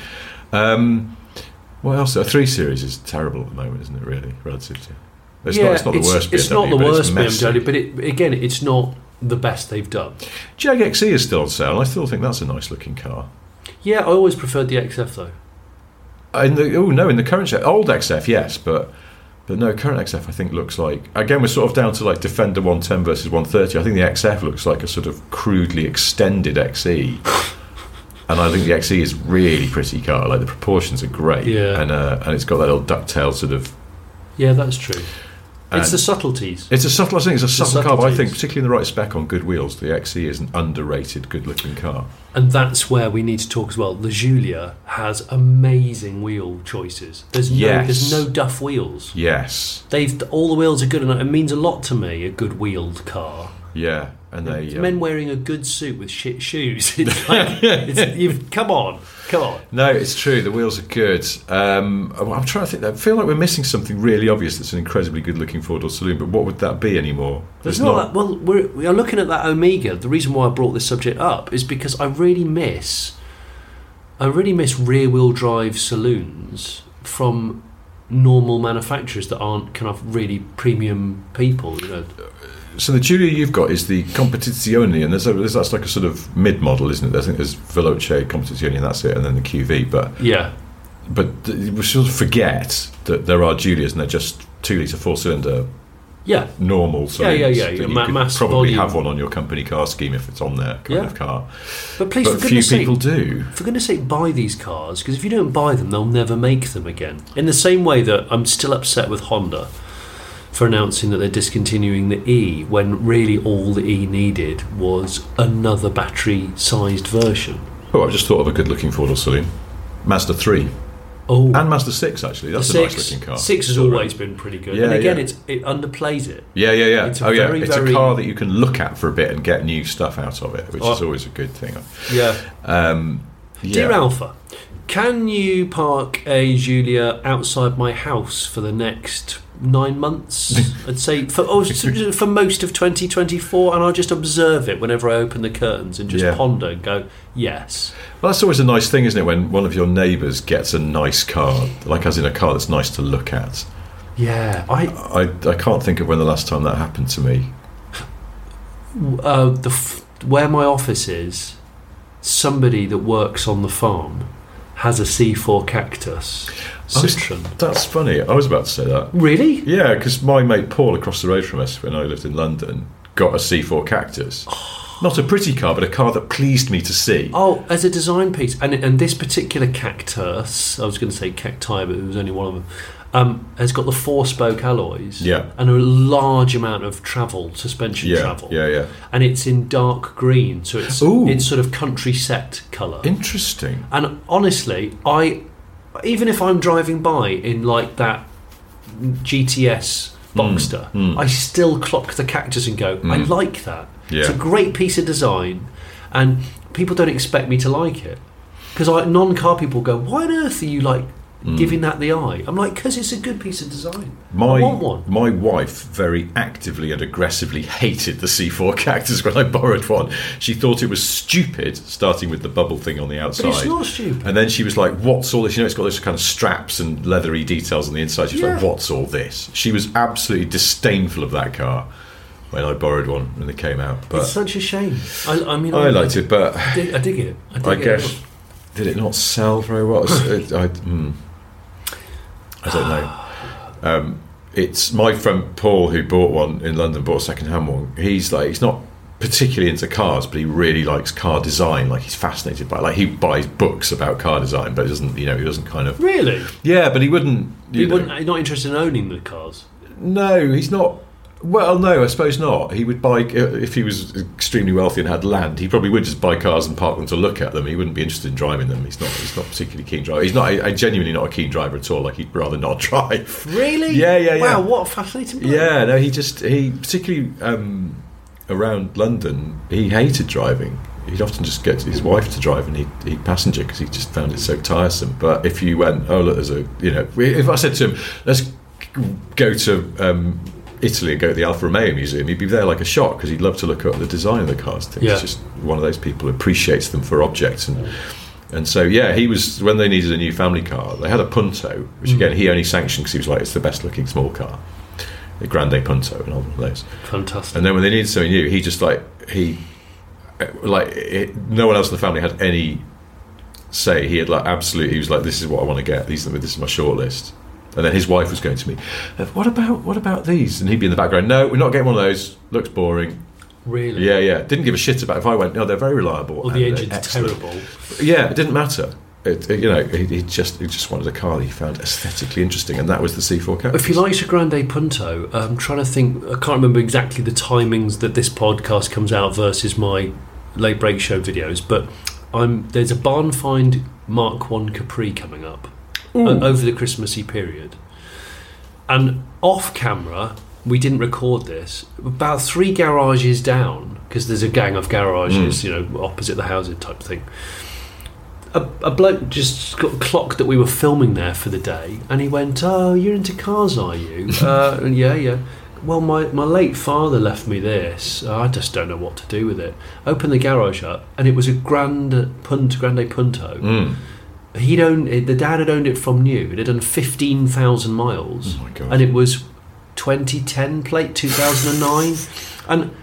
What else? A 3 Series is terrible at the moment, isn't it? Really, relative to it's not the worst BMW. It's not the worst BMW, but it's not the best they've done. Jag XE is still on sale, and I still think that's a nice looking car. Yeah, I always preferred the XF though. In the current old XF, yes, but no, current XF I think looks like, again, we're sort of down to like Defender 110 versus 130. I think the XF looks like a sort of crudely extended XE. And I think the XE is really pretty car. Like, the proportions are great, and it's got that little ducktail sort of. Yeah, that's true. It's the subtleties. It's a subtle car, but I think particularly in the right spec on good wheels, the XE is an underrated, good-looking car. And that's where we need to talk as well. The Giulia has amazing wheel choices. There's no duff wheels. Yes. All the wheels are good, and it means a lot to me. A good wheeled car. Yeah. And men wearing a good suit with shit shoes. It's like, come on. No, it's true. The wheels are good. I'm trying to think. I feel like we're missing something really obvious. That's an incredibly good-looking four-door saloon. But what would that be anymore? There's not. Well, we are looking at that Omega. The reason why I brought this subject up is because I really miss rear-wheel drive saloons from normal manufacturers that aren't kind of really premium people. You know. So the Giulia you've got is the Competizione, and that's like a sort of mid-model, isn't it? I think there's Veloce, Competizione, and that's it, and then the QV. But we sort of forget that there are Giulias, and they're just 2-litre 4-cylinder. Yeah. Normal saloons. Yeah. You could mass probably volume. have one on your company car scheme if it's on there kind of car. But please, for few goodness sake, people do. For goodness sake, buy these cars, because if you don't buy them, they'll never make them again. In the same way that I'm still upset with Honda for announcing that they're discontinuing the E, when really all the E needed was another battery-sized version. Oh, I just thought of a good-looking four-door saloon. Mazda 3. Oh, and Mazda 6, actually. That's a nice-looking car. 6 has always been pretty good. Yeah, and again, it underplays it. Yeah. It's it's a car that you can look at for a bit and get new stuff out of it, which is always a good thing. Yeah. Dear Alpha, can you park a Giulia outside my house for the next 9 months? I'd say for most of 2024, and I'll just observe it whenever I open the curtains and just ponder and go, yes. Well, that's always a nice thing, isn't it, when one of your neighbours gets a nice car, like as in a car that's nice to look at. Yeah, I can't think of when the last time that happened to me. Where my office is, somebody that works on the farm has a C4 Cactus Citroen. That's funny. I was about to say that. Really? Yeah, because my mate Paul across the road from us, when I lived in London, got a C4 Cactus. Not a pretty car, but a car that pleased me to see. Oh, as a design piece. And this particular Cactus, I was going to say Cacti, but it was only one of them, has got the 4-spoke alloys and a large amount of suspension travel. Yeah. And it's in dark green, so it's sort of country set colour. Interesting. And honestly, even if I'm driving by in like that GTS Boxster, I still clock the Cactus and go, I like that. Yeah. It's a great piece of design, and people don't expect me to like it, because non-car people go, why on earth are you like giving that the eye? I'm like, because it's a good piece of design. I want one. My wife very actively and aggressively hated the C4 Cactus when I borrowed one. She thought it was stupid, starting with the bubble thing on the outside. But it's not stupid. And then she was like, what's all this? You know, it's got those kind of straps and leathery details on the inside. She was like, what's all this? She was absolutely disdainful of that car when I borrowed one when it came out. But it's such a shame. I liked it, but I dig it. I guess, did it not sell very well? I don't know. It's my friend Paul, who bought one in London, bought a second-hand one. He's not particularly into cars, but he really likes car design. Like, he's fascinated by it. Like, he buys books about car design, but he doesn't kind of really. Yeah, but he wouldn't. He's not interested in owning the cars. No, he's not. Well, no, I suppose not. He would buy, if he was extremely wealthy and had land, he probably would just buy cars and park them to look at them. He wouldn't be interested in driving them. He's not particularly keen driver. He's not genuinely not a keen driver at all. Like, he'd rather not drive. Really? Yeah. Wow, what a fascinating man. Yeah, no, he particularly around London, he hated driving. He'd often just get his wife to drive and he'd passenger because he just found it so tiresome. But if you went, oh, look, there's if I said to him, let's go to Italy and go to the Alfa Romeo Museum, he'd be there like a shot because he'd love to look at the design of the cars. I think he's just one of those people who appreciates them for objects. And so, yeah, he was, when they needed a new family car, they had a Punto, which again, he only sanctioned because he was like, it's the best looking small car. The Grande Punto and all of those. Fantastic. And then when they needed something new, he just no one else in the family had any say. He had he was like, this is what I want to get. This is my short list. And then his wife was going to me, what about these? And he'd be in the background, no, we're not getting one of those. Looks boring. Really? Yeah. Didn't give a shit about it. If I went, no, they're very reliable. Or the engine's terrible. Yeah, it didn't matter. He just wanted a car that he found aesthetically interesting, and that was the C4 Cactus. If he likes a Grande Punto, I'm trying to think, I can't remember exactly the timings that this podcast comes out versus my late break show videos, but there's a barn find Mark 1 Capri coming up over the Christmassy period, and off camera we didn't record this, about 3 garages down, because there's a gang of garages opposite the houses type thing. A bloke just got clocked that we were filming there for the day, and he went, oh, you're into cars, are you? And yeah. Well, my late father left me this. I just don't know what to do with it. Opened the garage up, and it was a Grande Punto. The dad had owned it from new. It had done 15,000 miles. Oh my God. And it was 2010 plate, 2009. And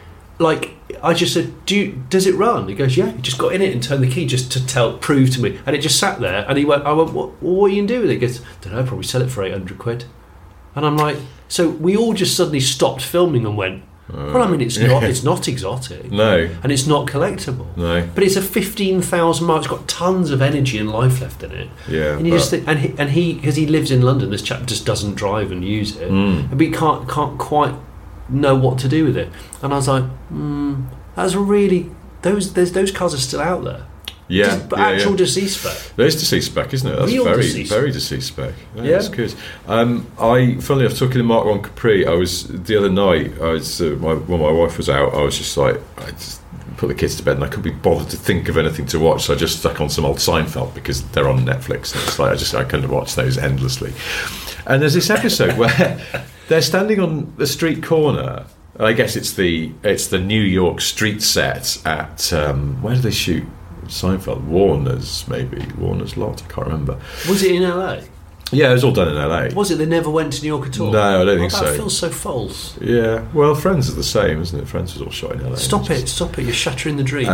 I just said, does it run? He goes, yeah. He just got in it and turned the key just to prove to me. And it just sat there. And I went, what are you going to do with it? He goes, don't know, probably sell it for 800 quid. And I'm like, so we all just suddenly stopped filming and went, well, I mean, it's not exotic. No. And it's not collectible. No. But it's a 15,000 mile. It's got tons of energy and life left in it. Yeah. And you just think, and he, because he lives in London, this chap just doesn't drive and use it. And we can't quite know what to do with it. And I was like, that's really, those cars are still out there. Yeah, actual deceased spec. There's deceased spec, isn't it? That's real very deceased spec. That's good. Funnily enough, talking to Mark 1 Capri, the other night, when my wife was out, I was just like, I just put the kids to bed and I couldn't be bothered to think of anything to watch, so I just stuck on some old Seinfeld because they're on Netflix, and it's like I couldn't watch those endlessly. And there's this episode where they're standing on the street corner. I guess it's the New York street set at where do they shoot Seinfeld? Warner's lot, I can't remember. Was it in LA? Yeah, it was all done in LA. Was it? They never went to New York at all? No, I don't think so. That feels so false. Yeah, well, Friends is the same, isn't it? Friends was all shot in LA. Stop it, you're shattering the dream.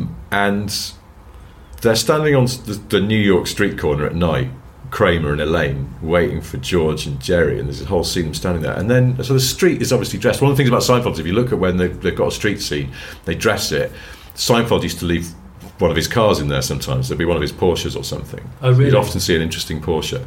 And they're standing on the New York street corner at night, Kramer and Elaine, waiting for George and Jerry, and there's a whole scene of them standing there. And then, so the street is obviously dressed. One of the things about Seinfeld is if you look at when they've got a street scene, they dress it. Seinfeld used to leave one of his cars in there sometimes. There'd be one of his Porsches or something. Oh, really? You'd often see an interesting Porsche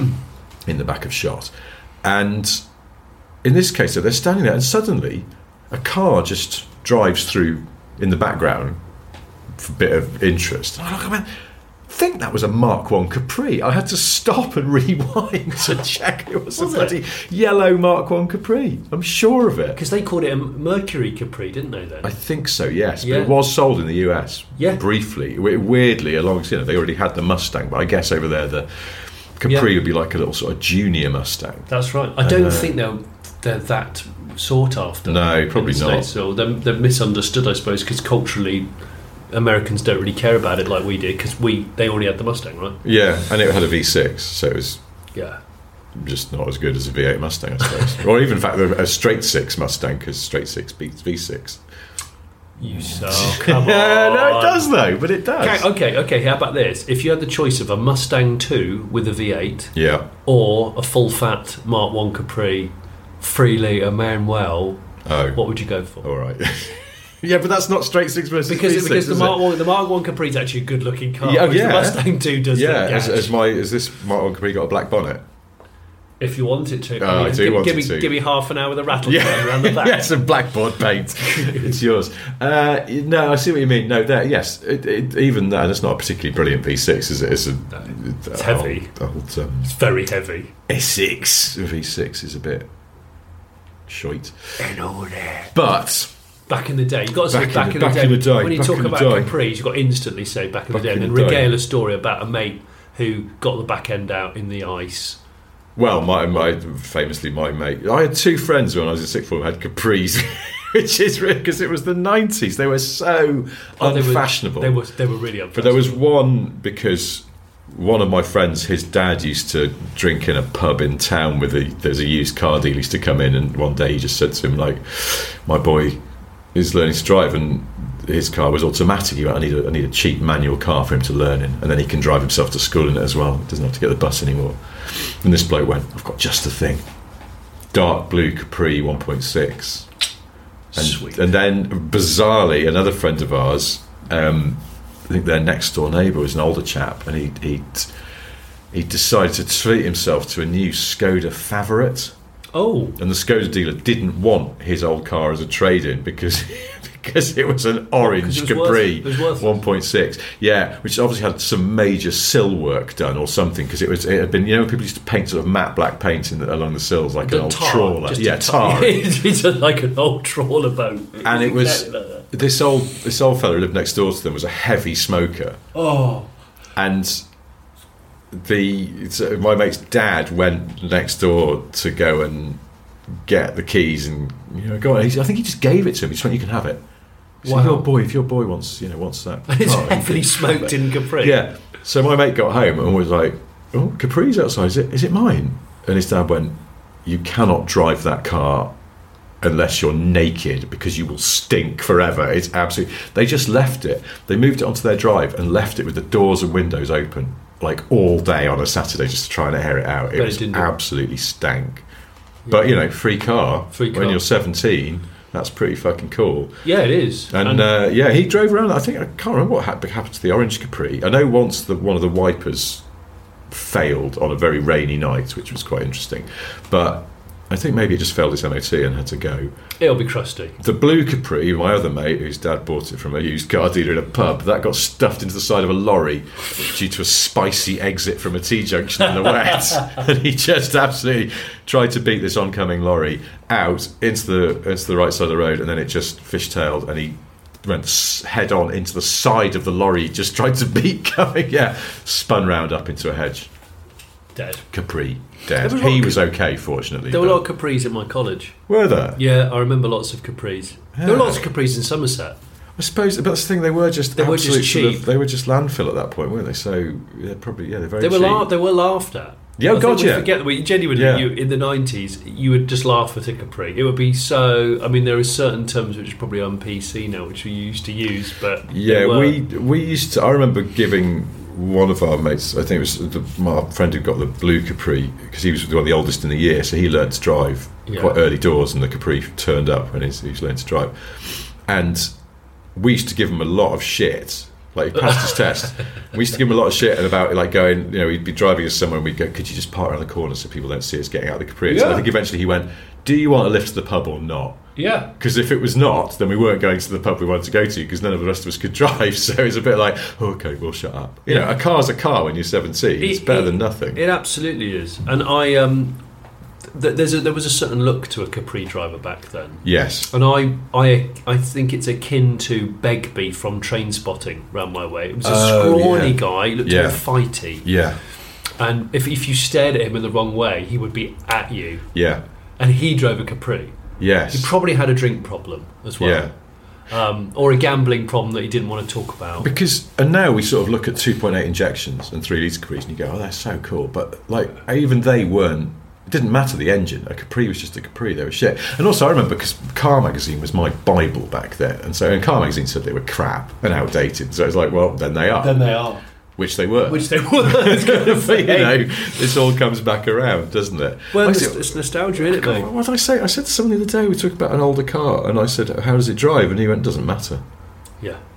in the back of shot. And in this case, they're standing there, and suddenly a car just drives through in the background for a bit of interest. And I think that was a Mark 1 Capri. I had to stop and rewind to check it was a bloody yellow Mark 1 Capri. I'm sure of it. Because they called it a Mercury Capri, didn't they then? I think so, yes. Yeah. But it was sold in the US briefly. Weirdly, alongside, they already had the Mustang, but I guess over there the Capri would be like a little sort of junior Mustang. That's right. I don't think they're that sought after. No, probably not. So they're misunderstood, I suppose, because culturally Americans don't really care about it like we did, because they already had the Mustang, right? Yeah, and it had a V6, so it was just not as good as a V8 Mustang, I suppose. Or even, in fact, a straight six Mustang, because straight six beats V6. Come on. No, it does though, but it does. Okay, how about this? If you had the choice of a Mustang 2 with a V8 or a full-fat Mark 1 Capri 3-litre Manuel, what would you go for? All right. Yeah, but that's not straight six versus because the Mark 1 Capri is actually a good looking car. The Mustang 2 does. Yeah, has this Mark 1 Capri got a black bonnet? If you want it to. I do want it to. Give me half an hour with a rattle gun around the back. Yeah, some blackboard paint. It's yours. No, I see what you mean. No, even that, it's not a particularly brilliant V6, is it? It's heavy. It's very heavy. Essex V6 is a bit shite. And all that. But... Back in the day, you've got to say back in the day. When you talk about Capris, you've got to instantly say back in the day, and then regale a story about a mate who got the back end out in the ice. Well, my mate, I had two friends when I was in sixth form who had Capris, which is weird because it was the 90s. They were so unfashionable. They were really unfashionable. But there was one because one of my friends, his dad used to drink in a pub in town there's a used car dealer used to come in, and one day he just said to him, like, my boy is learning to drive and his car was automatic. He went, I need a cheap manual car for him to learn in, and then he can drive himself to school in it as well. He doesn't have to get the bus anymore. And this bloke went, I've got just the thing. Dark blue Capri 1.6. Sweet. And then, bizarrely, another friend of ours, I think their next door neighbour was an older chap, and he decided to treat himself to a new Skoda Favourite. Oh. And the Skoda dealer didn't want his old car as a trade-in because it was an orange Capri 1.6. Yeah, which obviously had some major sill work done or something, because it had been, people used to paint sort of matte black paint along the sills like an old trawler. Yeah, tar. It's like an old trawler boat. And it was this old fella who lived next door to them was a heavy smoker. Oh. And my mate's dad went next door to go and get the keys and go on. I think he just gave it to him. He just went, you can have it. So Wow. if your boy wants that. And it's heavily smoked in Capri. Yeah. So my mate got home and was like, oh, Capri's outside. Is it mine? And his dad went, you cannot drive that car unless you're naked because you will stink forever. It's absolutely... They just left it. They moved it onto their drive and left it with the doors and windows open like all day on a Saturday just to try and air it out. It was absolutely stank. Yeah. But, free car. When you're 17... That's pretty fucking cool. Yeah, it is. And he drove around. I can't remember what happened to the orange Capri. I know once one of the wipers failed on a very rainy night, which was quite interesting. But I think maybe it just failed its MOT and had to go. It'll be crusty. The blue Capri, my other mate, whose dad bought it from a used car dealer in a pub, that got stuffed into the side of a lorry due to a spicy exit from a T-junction in the wet. And he just absolutely tried to beat this oncoming lorry out into the right side of the road, and then it just fishtailed, and he went head on into the side of the lorry, just tried to beat coming, spun round up into a hedge. Dead. Capri. Dead. He was okay, fortunately. There were a lot of Capris at my college. Were there? Yeah, I remember lots of Capris. Yeah. There were lots of Capris in Somerset. I suppose, but that's the thing. They were just cheap. They were just landfill at that point, weren't they? So they're probably they're very. They were laughed at. Yeah, God, yeah. Forget that we genuinely in the 90s you would just laugh at a Capri. It would be so. I mean, there are certain terms which are probably on PC now, which we used to use, but we used to. I remember giving one of our mates, I think it was my friend who got the blue Capri, because he was one of the oldest in the year, so he learned to drive quite early doors, and the Capri turned up when he was learning to drive. And we used to give him a lot of shit. Like, he passed his test. We used to give him a lot of shit about, like, going, he'd be driving us somewhere and we'd go, could you just park around the corner so people don't see us getting out of the Capri? So I think eventually he went, do you want a lift to the pub or not? Yeah. Because if it was not, then we weren't going to the pub we wanted to go to, because none of the rest of us could drive. So it's a bit like, okay, we'll shut up. A car's a car when you're 17. It's better than nothing. It absolutely is. And there was a certain look to a Capri driver back then. Yes. And I think it's akin to Begbie from Trainspotting round my way. It was a scrawny guy, he looked a bit fighty. Yeah. And if you stared at him in the wrong way, he would be at you. Yeah. And he drove a Capri. Yes. He probably had a drink problem as well. Yeah. Or a gambling problem that he didn't want to talk about. And now we sort of look at 2.8 injections and 3 litre Capris and you go, oh, that's so cool. But, like, even they weren't. It didn't matter the engine. A Capri was just a Capri. They were shit. And also I remember, because Car Magazine was my Bible back then, and Car Magazine said they were crap and outdated. So it's like, well, then they are. Then they are. Which they were. This all comes back around, doesn't it? Well, it's nostalgia, isn't it, mate? What did I say? I said to someone the other day, we talked about an older car, and I said, how does it drive? And he went, doesn't matter. Yeah.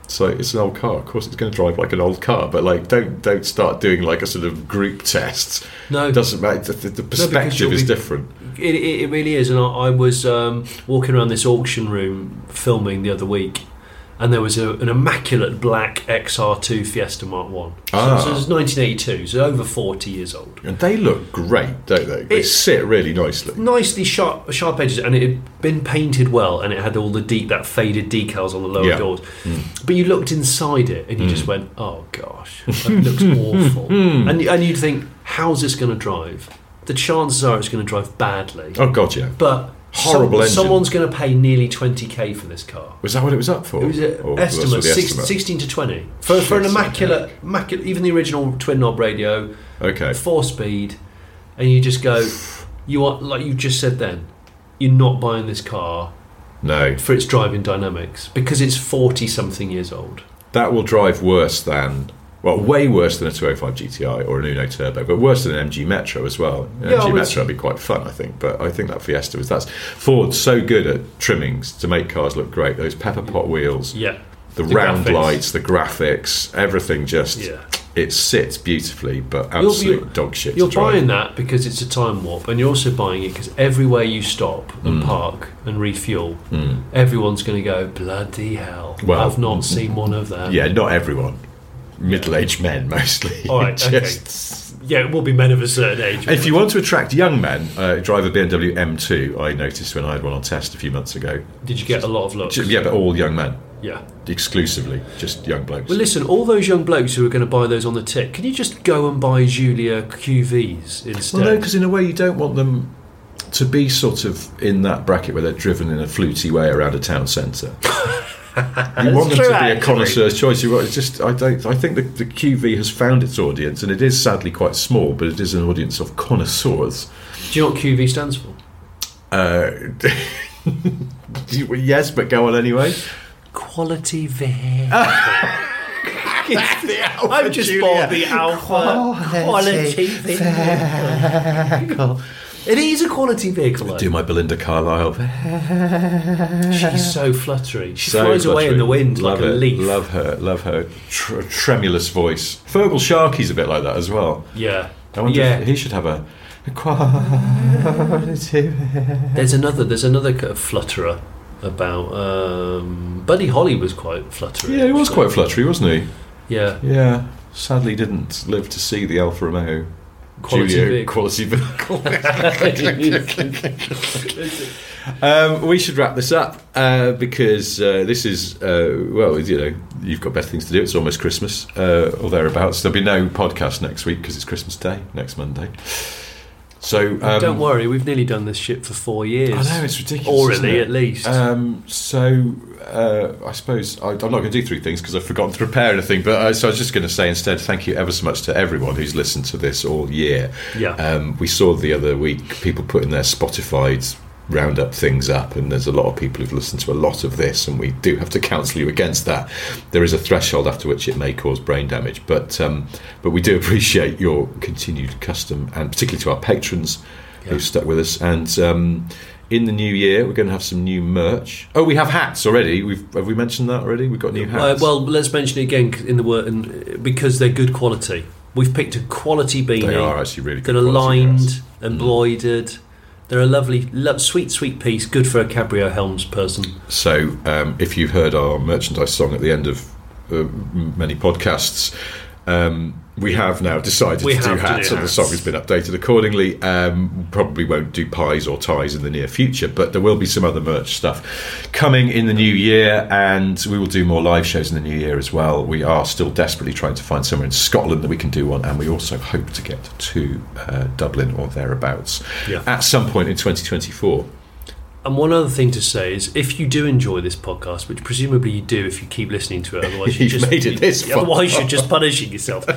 So it's an old car. Of course, it's going to drive like an old car. But like, don't start doing like a sort of group test. No, it doesn't matter. The perspective is different. It really is. And I was walking around this auction room filming the other week, and there was an immaculate black XR2 Fiesta Mark 1. So it was 1982, so over 40 years old. And they look great, don't they? They sit really nicely. Nicely sharp edges, and it had been painted well, and it had all that faded decals on the lower doors. But you looked inside it, and you just went, oh gosh, that looks awful. And you'd think, how's this going to drive? The chances are it's going to drive badly. Oh god, yeah. But horrible engine. Someone's going to pay nearly 20k for this car. Was that what it was up for? It was an estimate, 16 to 20 for an immaculate, even the original twin knob radio. Okay. 4-speed, and you just go, you are, like you just said then, you're not buying this car. No. For its driving dynamics, because it's 40 something years old. That will drive worse than. Well, way worse than a 205 GTI or an Uno Turbo, but worse than an MG Metro as well. An MG Metro would be quite fun, I think, but I think that Fiesta that's Ford's so good at trimmings to make cars look great. Those pepper pot wheels, the round graphics. Lights, the graphics, everything it sits beautifully, but absolute dog shit. You're buying that because it's a time warp, and you're also buying it because everywhere you stop and park and refuel, everyone's going to go, bloody hell, well, I've not seen one of them. Yeah, not everyone. Middle-aged men mostly. All right, okay. Yeah, it will be men of a certain age. If you want to attract young men, drive a BMW M2. I noticed when I had one on test a few months ago. Did you get a lot of looks? Yeah, but all young men. Yeah. Exclusively, just young blokes. Well, listen, all those young blokes who are going to buy those on the tip, can you just go and buy Giulia QVs instead? Well, no, because in a way you don't want them to be sort of in that bracket where they're driven in a fluty way around a town centre. You want them to be a connoisseur's choice. I think the QV has found its audience, and it is sadly quite small, but it is an audience of connoisseurs. Do you know what QV stands for? Yes, but go on anyway. Quality vehicle. I've just bought the Alpha quality vehicle. It is a quality vehicle. Do my Belinda Carlisle. She's so fluttery. She flies away in the wind like a leaf. Love her tremulous voice. Fergal Sharkey's a bit like that as well. Yeah. I wonder if he should have a quality. There's another kind of flutterer about. Buddy Holly was quite fluttery. Yeah, he was quite fluttery, wasn't he? Yeah. Yeah. Sadly, didn't live to see the Alfa Romeo. Quality vehicle. We should wrap this up because this is you've got better things to do. It's almost Christmas or thereabouts. There'll be no podcast next week because it's Christmas Day next Monday. So don't worry, we've nearly done this shit for 4 years. I know, it's ridiculous. Orally, at least. I suppose I'm not going to do 3 things because I've forgotten to prepare anything. But so I was just going to say instead, thank you ever so much to everyone who's listened to this all year. Yeah. We saw the other week people putting their Spotify's roundup things up, and there's a lot of people who've listened to a lot of this, and we do have to counsel you against that. There is a threshold after which it may cause brain damage, but we do appreciate your continued custom, and particularly to our patrons who've stuck with us. And in the new year, we're going to have some new merch. Oh, we have hats already. Have we mentioned that already? We've got new hats. Well, let's mention it again in the word, and because they're good quality. We've picked a quality beanie. They are actually really good. That are lined, embroidered. They're a lovely, sweet piece, good for a Cabrio Helms person. So, if you've heard our merchandise song at the end of many podcasts, we have now decided to do hats, and the song has been updated accordingly. Probably won't do pies or ties in the near future, but there will be some other merch stuff coming in the new year, and we will do more live shows in the new year as well. We are still desperately trying to find somewhere in Scotland that we can do one, and we also hope to get to Dublin or thereabouts at some point in 2024. And one other thing to say is, if you do enjoy this podcast, which presumably you do if you keep listening to it, otherwise you're just punishing yourself.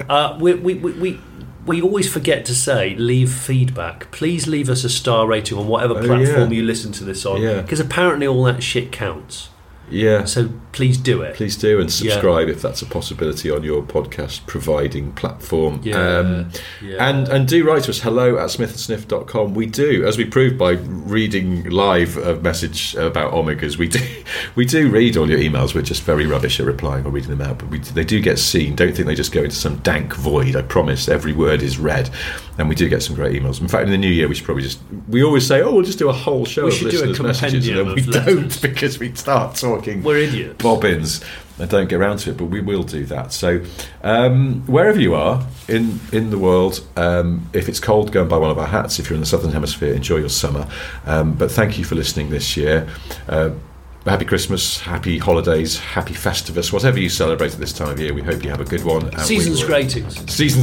We always forget to say, leave feedback. Please leave us a star rating on whatever platform you listen to this on, because apparently all that shit counts. Yeah. So please do it. Please do, and subscribe if that's a possibility on your podcast providing platform. And do write to us, hello@smithandsniff.com. We do, as we proved by reading live a message about omegas, we do read all your emails. We're just very rubbish at replying or reading them out, but they do get seen. Don't think they just go into some dank void. I promise every word is read, and we do get some great emails. In fact, in the new year we should probably we always say, we'll just do a whole show of listeners' messages, and then we don't, because we start talking, we're idiots, bobbins, and don't get around to it, but we will do that. So wherever you are in the world, if it's cold, go and buy one of our hats. If you're in the Southern Hemisphere, enjoy your summer. But thank you for listening this year. Happy Christmas, happy holidays, happy Festivus, whatever you celebrate at this time of year. We hope you have a good one. Season's greetings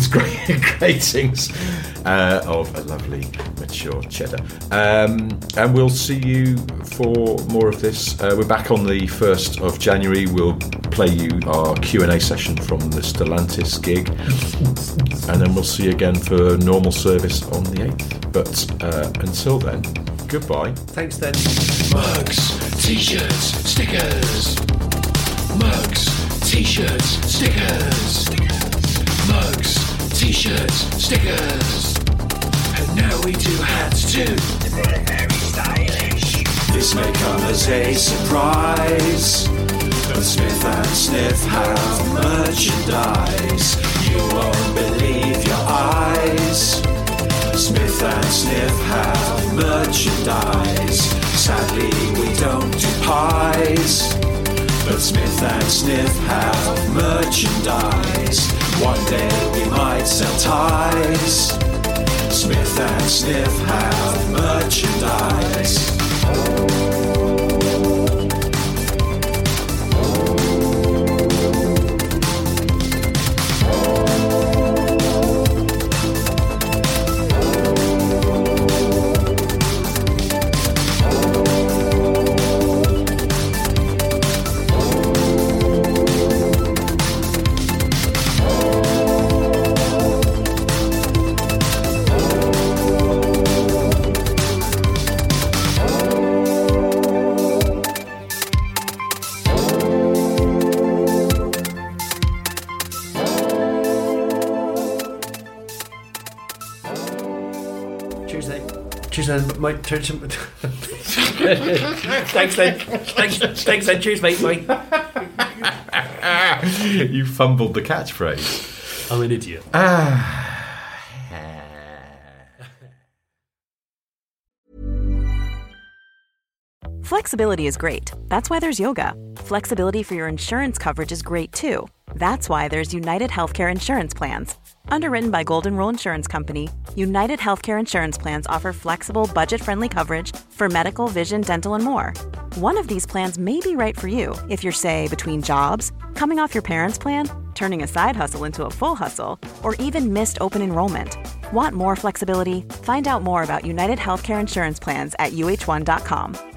of a lovely, mature cheddar. And we'll see you for more of this. We're back on the 1st of January. We'll play you our Q&A session from the Stellantis gig. And then we'll see you again for normal service on the 8th. But until then, goodbye. Thanks then. Mugs, t-shirts, stickers. Mugs, t-shirts, stickers. Mugs, t-shirts, stickers. And now we do hats too. They're very stylish. This may come as a surprise, but Smith and Sniff have merchandise. You won't believe your eyes. Smith and Sniff have merchandise. Sadly, we don't do pies, but Smith and Sniff have merchandise. One day we might sell ties. Smith and Sniff have merchandise. My turn. Thanks then. Cheers, mate. Bye. You fumbled the catchphrase. I'm an idiot. Flexibility is great. That's why there's yoga. Flexibility for your insurance coverage is great too. That's why there's United Healthcare Insurance Plans. Underwritten by Golden Rule Insurance Company, United Healthcare Insurance Plans offer flexible, budget-friendly coverage for medical, vision, dental, and more. One of these plans may be right for you if you're, say, between jobs, coming off your parents' plan, turning a side hustle into a full hustle, or even missed open enrollment. Want more flexibility? Find out more about United Healthcare Insurance Plans at uh1.com.